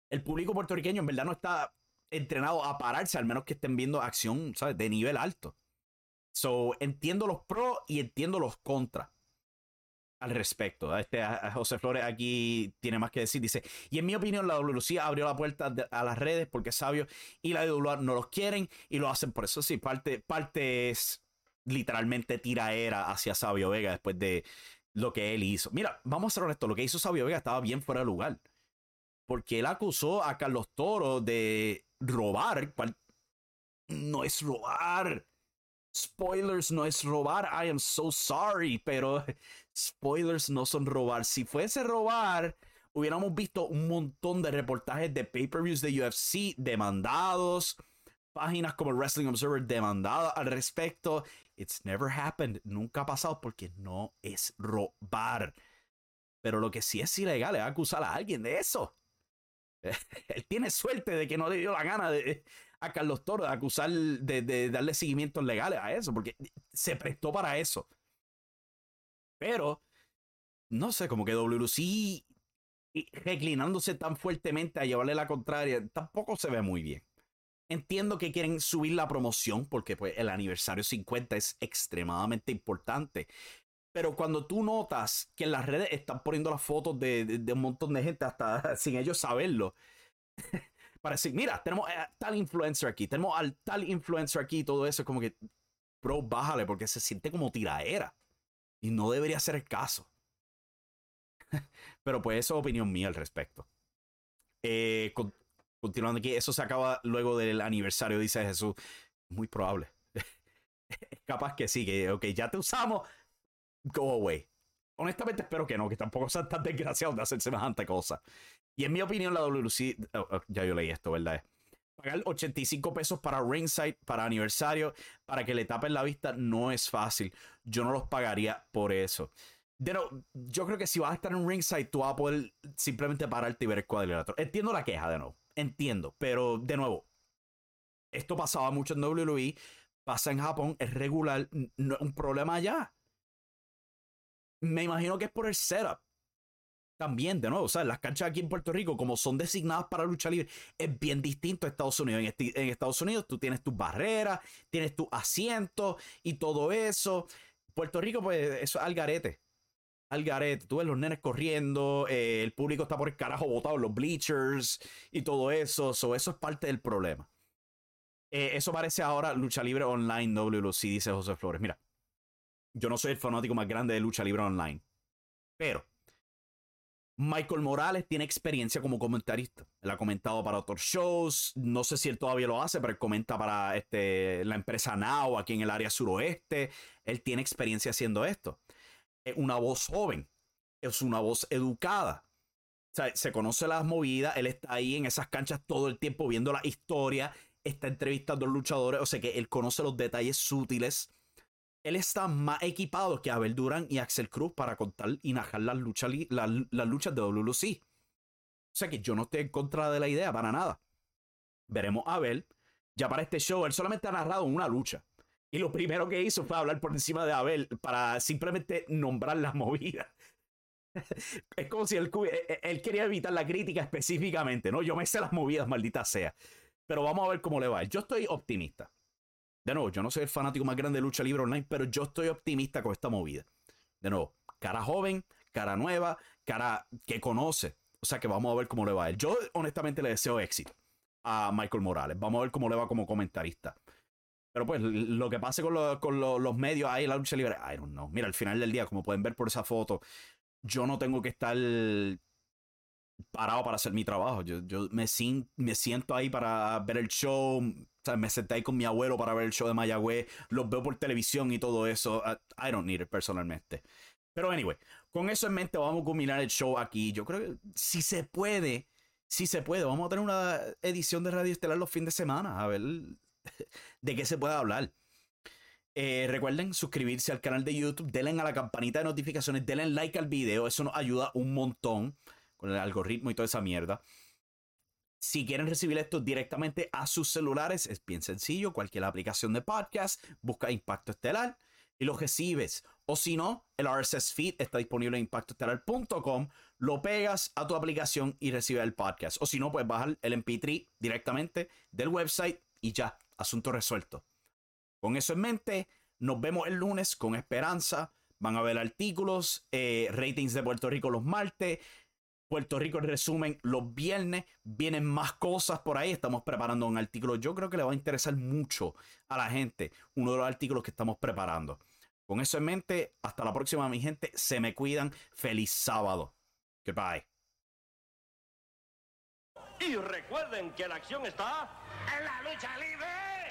el público puertorriqueño en verdad no está entrenado a pararse, al menos que estén viendo acción, ¿sabes? De nivel alto. So, entiendo los pros y entiendo los contras al respecto. A José Flores aquí tiene más que decir. Dice, y en mi opinión la WLC abrió la puerta a las redes porque es sabio y la IWA no los quieren y lo hacen por eso. Sí, parte es literalmente tiraera hacia Sabio Vega después de lo que él hizo. Mira, vamos a ser honestos, lo que hizo Sabio Vega estaba bien fuera de lugar. Porque él acusó a Carlos Toro de robar. No es robar. Spoilers no es robar. I am so sorry. Pero spoilers no son robar. Si fuese robar, hubiéramos visto un montón de reportajes de pay-per-views de UFC demandados. Páginas como Wrestling Observer demandadas al respecto. It's never happened. Nunca ha pasado porque no es robar. Pero lo que sí es ilegal es acusar a alguien de eso. Él tiene suerte de que no le dio la gana a Carlos Toro de acusar, de darle seguimientos legales a eso, porque se prestó para eso. Pero, no sé, como que WC reclinándose tan fuertemente a llevarle la contraria, tampoco se ve muy bien. Entiendo que quieren subir la promoción porque pues, el aniversario 50 es extremadamente importante. Pero cuando tú notas que en las redes están poniendo las fotos de un montón de gente hasta sin ellos saberlo, para decir, mira, tenemos a tal influencer aquí, tenemos al tal influencer aquí y todo eso, es como que, bro, bájale porque se siente como tiraera y no debería ser el caso. Pero pues eso es opinión mía al respecto. Continuando aquí, eso se acaba luego del aniversario, dice Jesús. Muy probable. Capaz que sí, que ok, ya te usamos. Go away. Honestamente espero que no, que tampoco sean tan desgraciados de hacer semejante cosa. Y en mi opinión la WC, ya yo leí esto, ¿verdad? Pagar 85 pesos para ringside, para aniversario, para que le tapen la vista, no es fácil. Yo no los pagaría por eso. Yo creo que si vas a estar en ringside, tú vas a poder simplemente pararte y ver el cuadrilátero. Entiendo la queja, de nuevo. Entiendo, pero de nuevo, esto pasaba mucho en WWE, pasa en Japón, es regular, no es un problema allá. Me imagino que es por el setup. También, de nuevo, o sea, las canchas aquí en Puerto Rico, como son designadas para lucha libre, es bien distinto a Estados Unidos. En Estados Unidos tú tienes tus barreras, tienes tus asientos y todo eso. Puerto Rico, pues, eso es al garete. Al garete. Tú ves los nenes corriendo, el público está por el carajo botado en los bleachers y todo eso. Eso es parte del problema. Eso parece ahora lucha libre online, WLC, dice José Flores. Mira, yo no soy el fanático más grande de lucha libre online, pero Michael Morales tiene experiencia como comentarista. Él ha comentado para otros shows. No sé si él todavía lo hace, pero él comenta para la empresa Now aquí en el área suroeste. Él tiene experiencia haciendo esto. Es una voz joven. Es una voz educada. O sea, se conoce las movidas. Él está ahí en esas canchas todo el tiempo viendo la historia. Está entrevistando a los luchadores. O sea que él conoce los detalles sutiles. Él está más equipado que Abel Durán y Axel Cruz para contar y narrar las luchas de WLC. O sea que yo no estoy en contra de la idea para nada. Veremos a Abel. Ya para este show, él solamente ha narrado una lucha. Y lo primero que hizo fue hablar por encima de Abel para simplemente nombrar las movidas. Es como si él quería evitar la crítica específicamente, ¿no? Yo me sé las movidas, maldita sea. Pero vamos a ver cómo le va. Yo estoy optimista. De nuevo, yo no soy el fanático más grande de lucha libre online, pero yo estoy optimista con esta movida. De nuevo, cara joven, cara nueva, cara que conoce. O sea que vamos a ver cómo le va a él. Yo honestamente le deseo éxito a Michael Morales. Vamos a ver cómo le va como comentarista. Pero pues lo que pase con los medios ahí en la lucha libre, I don't know. Mira, al final del día, como pueden ver por esa foto, yo no tengo que estar parado para hacer mi trabajo. Yo me siento ahí para ver el show. O sea, me senté ahí con mi abuelo para ver el show de Mayagüez. Los veo por televisión y todo eso. I don't need it personalmente. Pero anyway, con eso en mente vamos a culminar el show aquí. Yo creo que si se puede, vamos a tener una edición de Radio Estelar los fines de semana. A ver de qué se puede hablar. Recuerden suscribirse al canal de YouTube. Denle a la campanita de notificaciones. Denle like al video. Eso nos ayuda un montón con el algoritmo y toda esa mierda. Si quieren recibir esto directamente a sus celulares, es bien sencillo. Cualquier aplicación de podcast, busca Impacto Estelar y lo recibes O si no, el RSS feed está disponible en impactoestelar.com. Lo pegas a tu aplicación y recibes el podcast. O si no, puedes bajar el MP3 directamente del website y ya, asunto resuelto. Con eso en mente, nos vemos el lunes con esperanza. Van a ver artículos, ratings de Puerto Rico los martes, Puerto Rico en resumen los viernes. Vienen más cosas por ahí. Estamos preparando un artículo. Yo creo que le va a interesar mucho a la gente. Uno de los artículos que estamos preparando. Con eso en mente, hasta la próxima, mi gente. Se me cuidan. Feliz sábado. Goodbye. Y recuerden que la acción está en la lucha libre.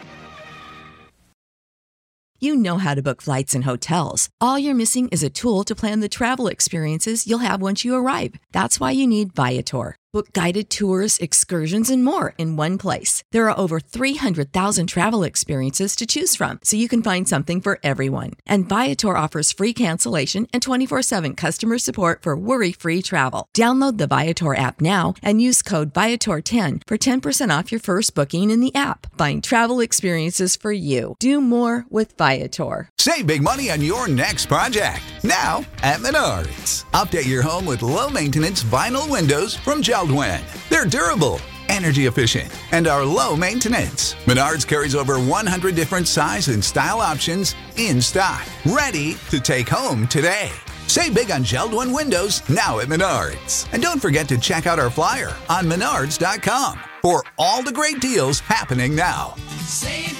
You know how to book flights and hotels. All you're missing is a tool to plan the travel experiences you'll have once you arrive. That's why you need Viator. Book guided tours, excursions, and more in one place. There are over 300,000 travel experiences to choose from, so you can find something for everyone. And Viator offers free cancellation and 24/7 customer support for worry-free travel. Download the Viator app now and use code Viator10 for 10% off your first booking in the app. Find travel experiences for you. Do more with Viator. Save big money on your next project, now at Menards. Update your home with low-maintenance vinyl windows from JELD-WEN. They're durable, energy efficient, and are low maintenance. Menards carries over 100 different size and style options in stock, ready to take home today. Save big on JELD-WEN windows now at Menards. And don't forget to check out our flyer on menards.com for all the great deals happening now. Save